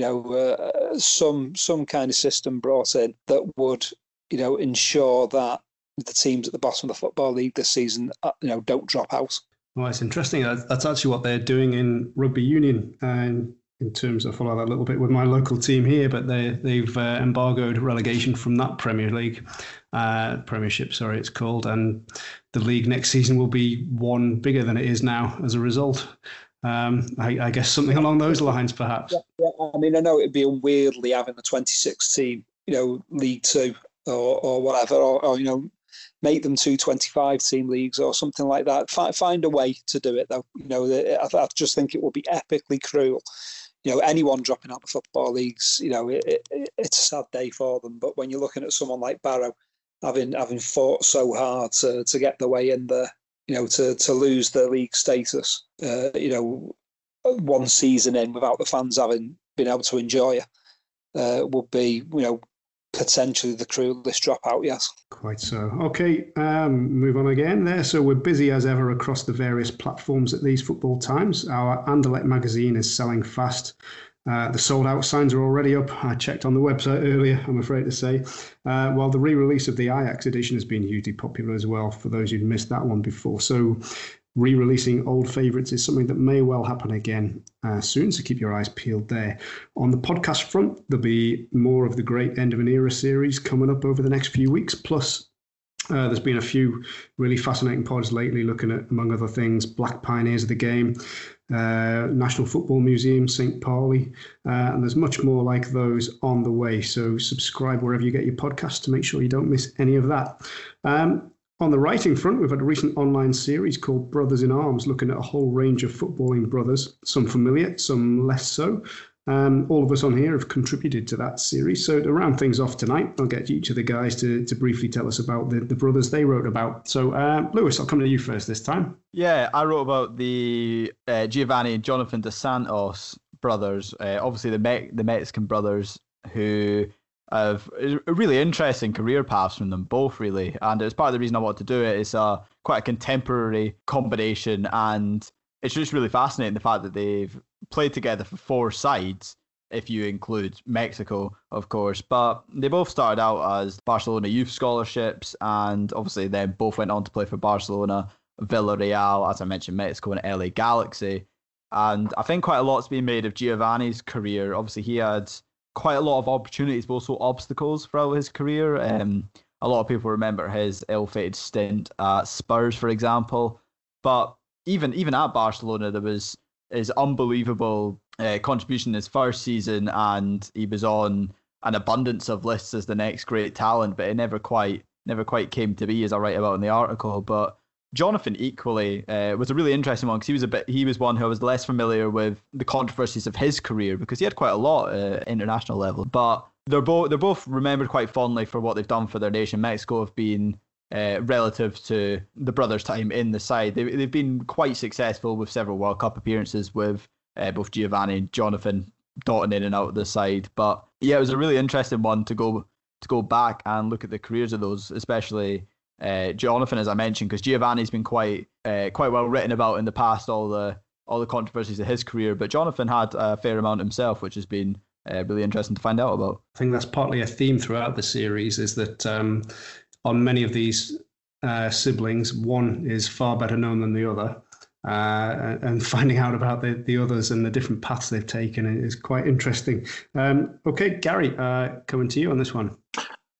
some kind of system brought in that would ensure that the teams at the bottom of the Football League this season don't drop out. Well, it's interesting. That's actually what they're doing in rugby union, and in terms of, follow that a little bit with my local team here, but they've embargoed relegation from that Premiership, it's called, and the league next season will be one bigger than it is now as a result. I guess something along those lines, perhaps. Yeah. I mean, I know it'd be unwieldy having the 26 team, League Two or whatever, or make them 2 25-team leagues or something like that. Find a way to do it, though. I just think it would be epically cruel. Anyone dropping out the Football Leagues, it's a sad day for them. But when you're looking at someone like Barrow, having fought so hard to get their way in there, to lose their league status, one season in without the fans having been able to enjoy it, would be, potentially the cruelest dropout, yes. Quite so. Okay, move on again there. So we're busy as ever across the various platforms at these football times. Our Anderlecht magazine is selling fast. The sold out signs are already up. I checked on the website earlier, I'm afraid to say. While the re-release of the Ajax edition has been hugely popular as well, for those who'd missed that one before. So re-releasing old favourites is something that may well happen again soon, so keep your eyes peeled there. On the podcast front, there'll be more of the Great End of an Era series coming up over the next few weeks, plus there's been a few really fascinating pods lately looking at, among other things, Black Pioneers of the Game, National Football Museum, St. Pauli, and there's much more like those on the way. So subscribe wherever you get your podcasts to make sure you don't miss any of that. On the writing front, we've had a recent online series called Brothers in Arms, looking at a whole range of footballing brothers, some familiar, some less so. All of us on here have contributed to that series. So to round things off tonight, I'll get each of the guys to briefly tell us about the brothers they wrote about. So Lewis, I'll come to you first this time. Yeah, I wrote about the Giovanni and Jonathan dos Santos brothers, obviously the Mexican brothers, who have a really interesting career paths from them both, really. And it's part of the reason I wanted to do it. It's quite a contemporary combination, and it's just really fascinating the fact that they've played together for 4 sides, if you include Mexico, of course. But they both started out as Barcelona youth scholarships, and obviously then both went on to play for Barcelona, Villarreal, as I mentioned, Mexico, and LA Galaxy. And I think quite a lot's been made of Giovanni's career. Obviously, he had quite a lot of opportunities, but also obstacles throughout his career. A lot of people remember his ill-fated stint at Spurs, for example. But even at Barcelona, there was his unbelievable contribution in his first season, and he was on an abundance of lists as the next great talent, but it never quite came to be, as I write about in the article. But Jonathan equally was a really interesting one, because he was one who I was less familiar with the controversies of his career, because he had quite a lot at international level. But they're both remembered quite fondly for what they've done for their nation. Mexico have been relative to the brothers' time in the side. They've been quite successful with several World Cup appearances, with both Giovanni and Jonathan dotting in and out of the side. But yeah, it was a really interesting one to go back and look at the careers of those, especially Jonathan, as I mentioned, because Giovanni's been quite well written about in the past, all the controversies of his career. But Jonathan had a fair amount himself, which has been really interesting to find out about. I think that's partly a theme throughout the series, is that on many of these siblings, one is far better known than the other. And finding out about the others and the different paths they've taken is quite interesting. Okay, Gary, coming to you on this one.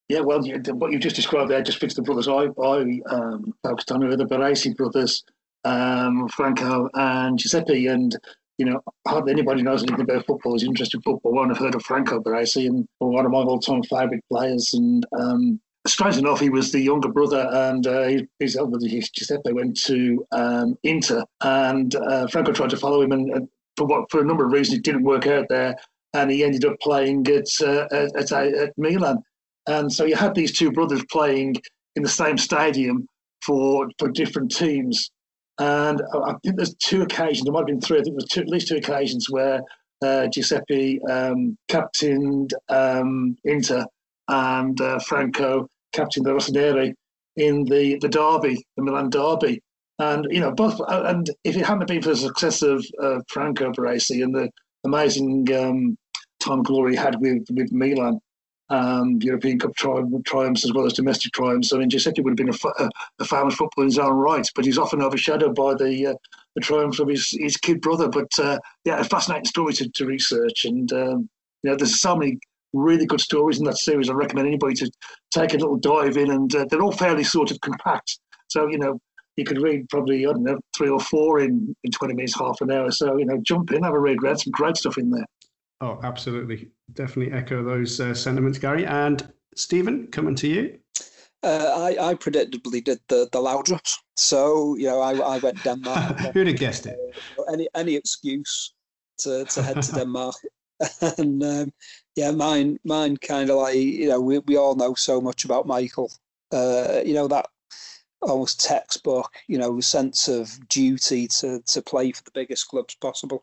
Yeah, well, what you just described there just fits the brothers I focused on, the Baresi brothers, Franco and Giuseppe. And, hardly anybody knows anything about football, is interested in football, won't have heard of Franco Baresi, and one of my all-time favourite players. And strange enough, he was the younger brother, and his elder brother, Giuseppe, went to Inter, and Franco tried to follow him, and for a number of reasons, it didn't work out there, and he ended up playing at Milan. And so you had these two brothers playing in the same stadium for different teams. And I think there's two occasions, there might have been three, I think there's at least two occasions where Giuseppe captained Inter and Franco captained the Rossoneri in the derby, the Milan derby. And, both, and if it hadn't been for the success of Franco Baresi and the amazing time and glory he had with Milan, European Cup triumphs as well as domestic triumphs. I mean, Giuseppe would have been a famous footballer in his own right, but he's often overshadowed by the triumphs of his kid brother. But a fascinating story to research. And there's so many really good stories in that series. I recommend anybody to take a little dive in, and they're all fairly sort of compact. So you could read probably 3 or 4 in 20 minutes, half an hour. So jump in, have a read. Read some great stuff in there. Oh, absolutely. Definitely echo those sentiments, Gary. And Stephen, coming to you. I predictably did the Laudrups. So, I went Denmark. Who'd have guessed it? Any excuse to head to Denmark. And mine kind of like, we all know so much about Michael. That almost textbook, sense of duty to play for the biggest clubs possible.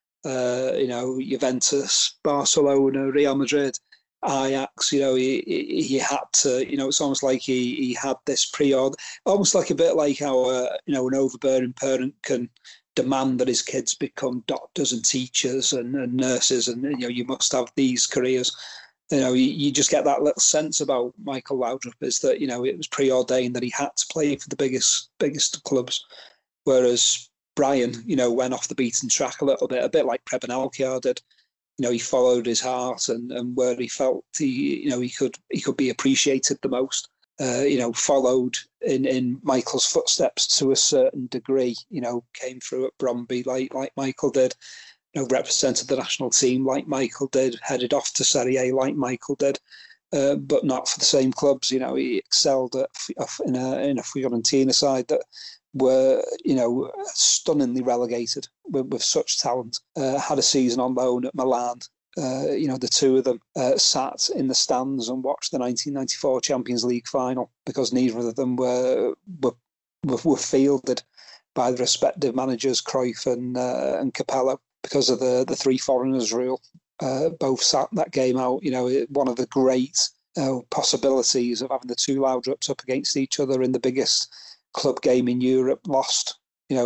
Juventus, Barcelona, Real Madrid, Ajax, he had to, it's almost like he had this pre-order, almost like a bit like how, an overbearing parent can demand that his kids become doctors and teachers and nurses, and, you must have these careers. You just get that little sense about Michael Laudrup is that, it was preordained that he had to play for the biggest clubs, whereas Brian, went off the beaten track a bit like Preben Alkmaar did. He followed his heart and where he felt he could be appreciated the most. Followed in Michael's footsteps to a certain degree. Came through at Brøndby like Michael did. Represented the national team like Michael did. Headed off to Serie A like Michael did. But not for the same clubs. He excelled in a Fiorentina side that were, stunningly relegated with such talent. Had a season on loan at Milan. The two of them sat in the stands and watched the 1994 Champions League final because neither of them were fielded by the respective managers, Cruyff and Capello, because of the 3 foreigners rule. Both sat that game out. One of the great possibilities of having the two Laudrups up against each other in the biggest club game in Europe, lost.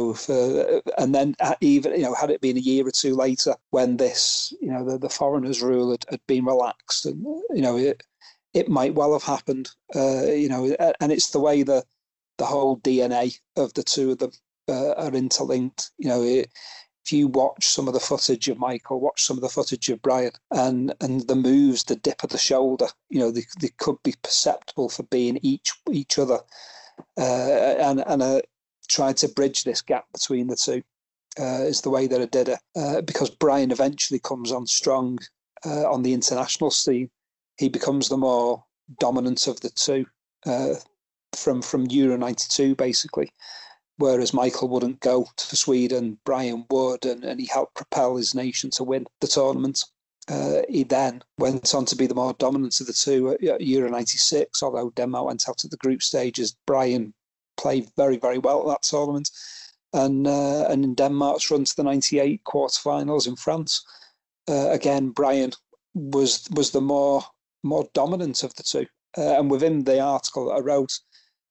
And then even had it been a year or two later when this the foreigners rule had been relaxed, and it might well have happened. And it's the way the whole DNA of the two of them are interlinked. If you watch some of the footage of Michael, watch some of the footage of Brian, and the moves, the dip of the shoulder, they could be perceptible for being each other. And tried to bridge this gap between the two is the way that I did it. Because Brian eventually comes on strong on the international scene. He becomes the more dominant of the two from Euro 92, basically. Whereas Michael wouldn't go to Sweden, Brian would, and he helped propel his nation to win the tournament. He then went on to be the more dominant of the two at Euro 96, although Denmark went out at the group stages. Brian played very, very well at that tournament. And in Denmark's run to the 98 quarterfinals in France, again, Brian was the more dominant of the two. And within the article I wrote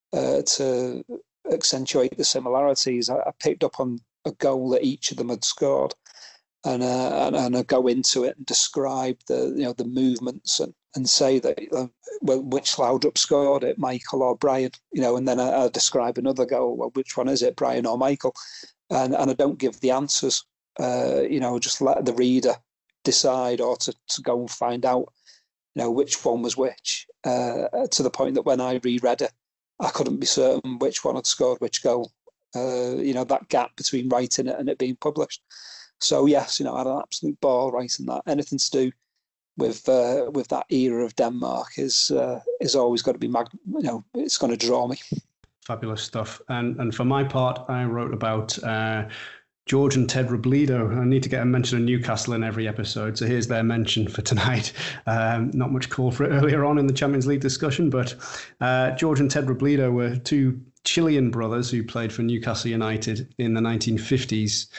to accentuate the similarities, I picked up on a goal that each of them had scored. And I go into it and describe the movements and say that which Laudrup scored it, Michael or Brian, and then I describe another goal. Well, which one is it, Brian or Michael? And I don't give the answers. Just let the reader decide or to go and find out, which one was which. to the point that when I reread it, I couldn't be certain which one had scored which goal. That gap between writing it and it being published. So yes, I had an absolute ball writing that. Anything to do with that era of Denmark is always got to be it's going to draw me. Fabulous stuff. And for my part, I wrote about George and Ted Robledo. I need to get a mention of Newcastle in every episode, so here's their mention for tonight. Not much call for it earlier on in the Champions League discussion, but George and Ted Robledo were two Chilean brothers who played for Newcastle United in the 1950s.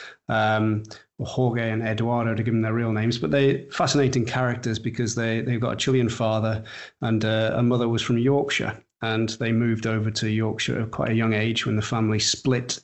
Jorge and Eduardo, to give them their real names, but they're fascinating characters because they've got a Chilean father and a mother was from Yorkshire, and they moved over to Yorkshire at quite a young age when the family split.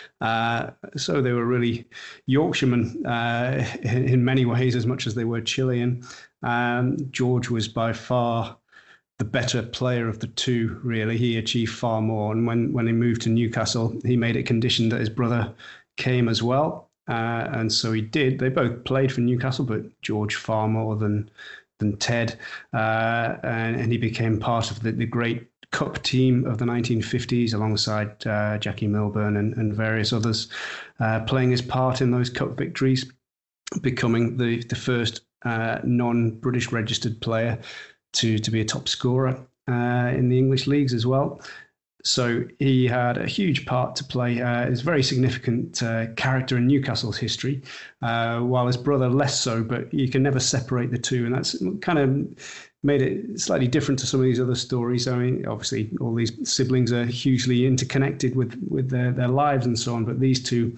So they were really Yorkshiremen in many ways as much as they were Chilean. George was by far the better player of the two, really. He achieved far more. And when he moved to Newcastle, he made it conditioned that his brother came as well. And so he did. They both played for Newcastle, but George far more than Ted. And he became part of the great Cup team of the 1950s alongside Jackie Milburn and various others, playing his part in those Cup victories, becoming the first non-British registered player to be a top scorer in the English leagues as well. So he had a huge part to play. He's a very significant character in Newcastle's history, while his brother less so, but you can never separate the two. And that's kind of made it slightly different to some of these other stories. I mean, obviously, all these siblings are hugely interconnected with their lives and so on, but these two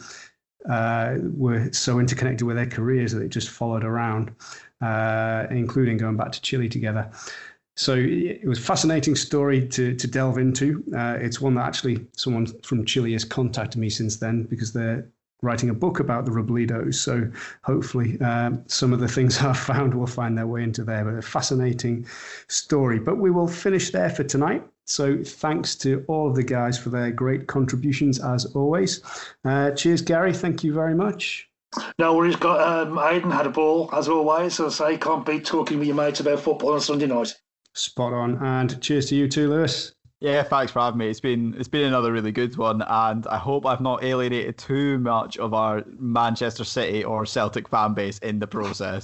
were so interconnected with their careers that it just followed around, including going back to Chile together. So it was a fascinating story to delve into. It's one that actually someone from Chile has contacted me since then because they're writing a book about the Robledos. So hopefully some of the things I've found will find their way into there. But a fascinating story. But we will finish there for tonight. So thanks to all of the guys for their great contributions as always. Cheers, Gary. Thank you very much. No worries. Aidan had a ball as always. So I say, can't beat talking with your mates about football on Sunday night. Spot on. And cheers to you too, Lewis. Yeah, thanks for having me. It's been another really good one, and I hope I've not alienated too much of our Manchester City or Celtic fan base in the process.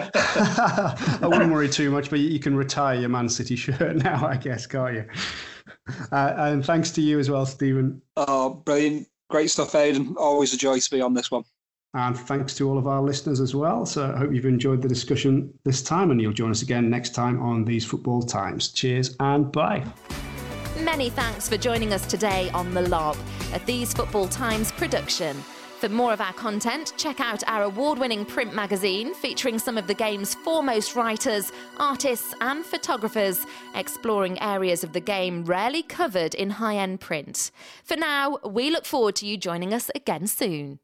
I wouldn't worry too much, but you can retire your Man City shirt now, I guess, can't you? And thanks to you as well, Stephen. Oh, brilliant. Great stuff, Aidan. Always a joy to be on this one. And thanks to all of our listeners as well. So I hope you've enjoyed the discussion this time, and you'll join us again next time on These Football Times. Cheers and bye. Many thanks for joining us today on The Lob, a These Football Times production. For more of our content, check out our award-winning print magazine featuring some of the game's foremost writers, artists and photographers, exploring areas of the game rarely covered in high-end print. For now, we look forward to you joining us again soon.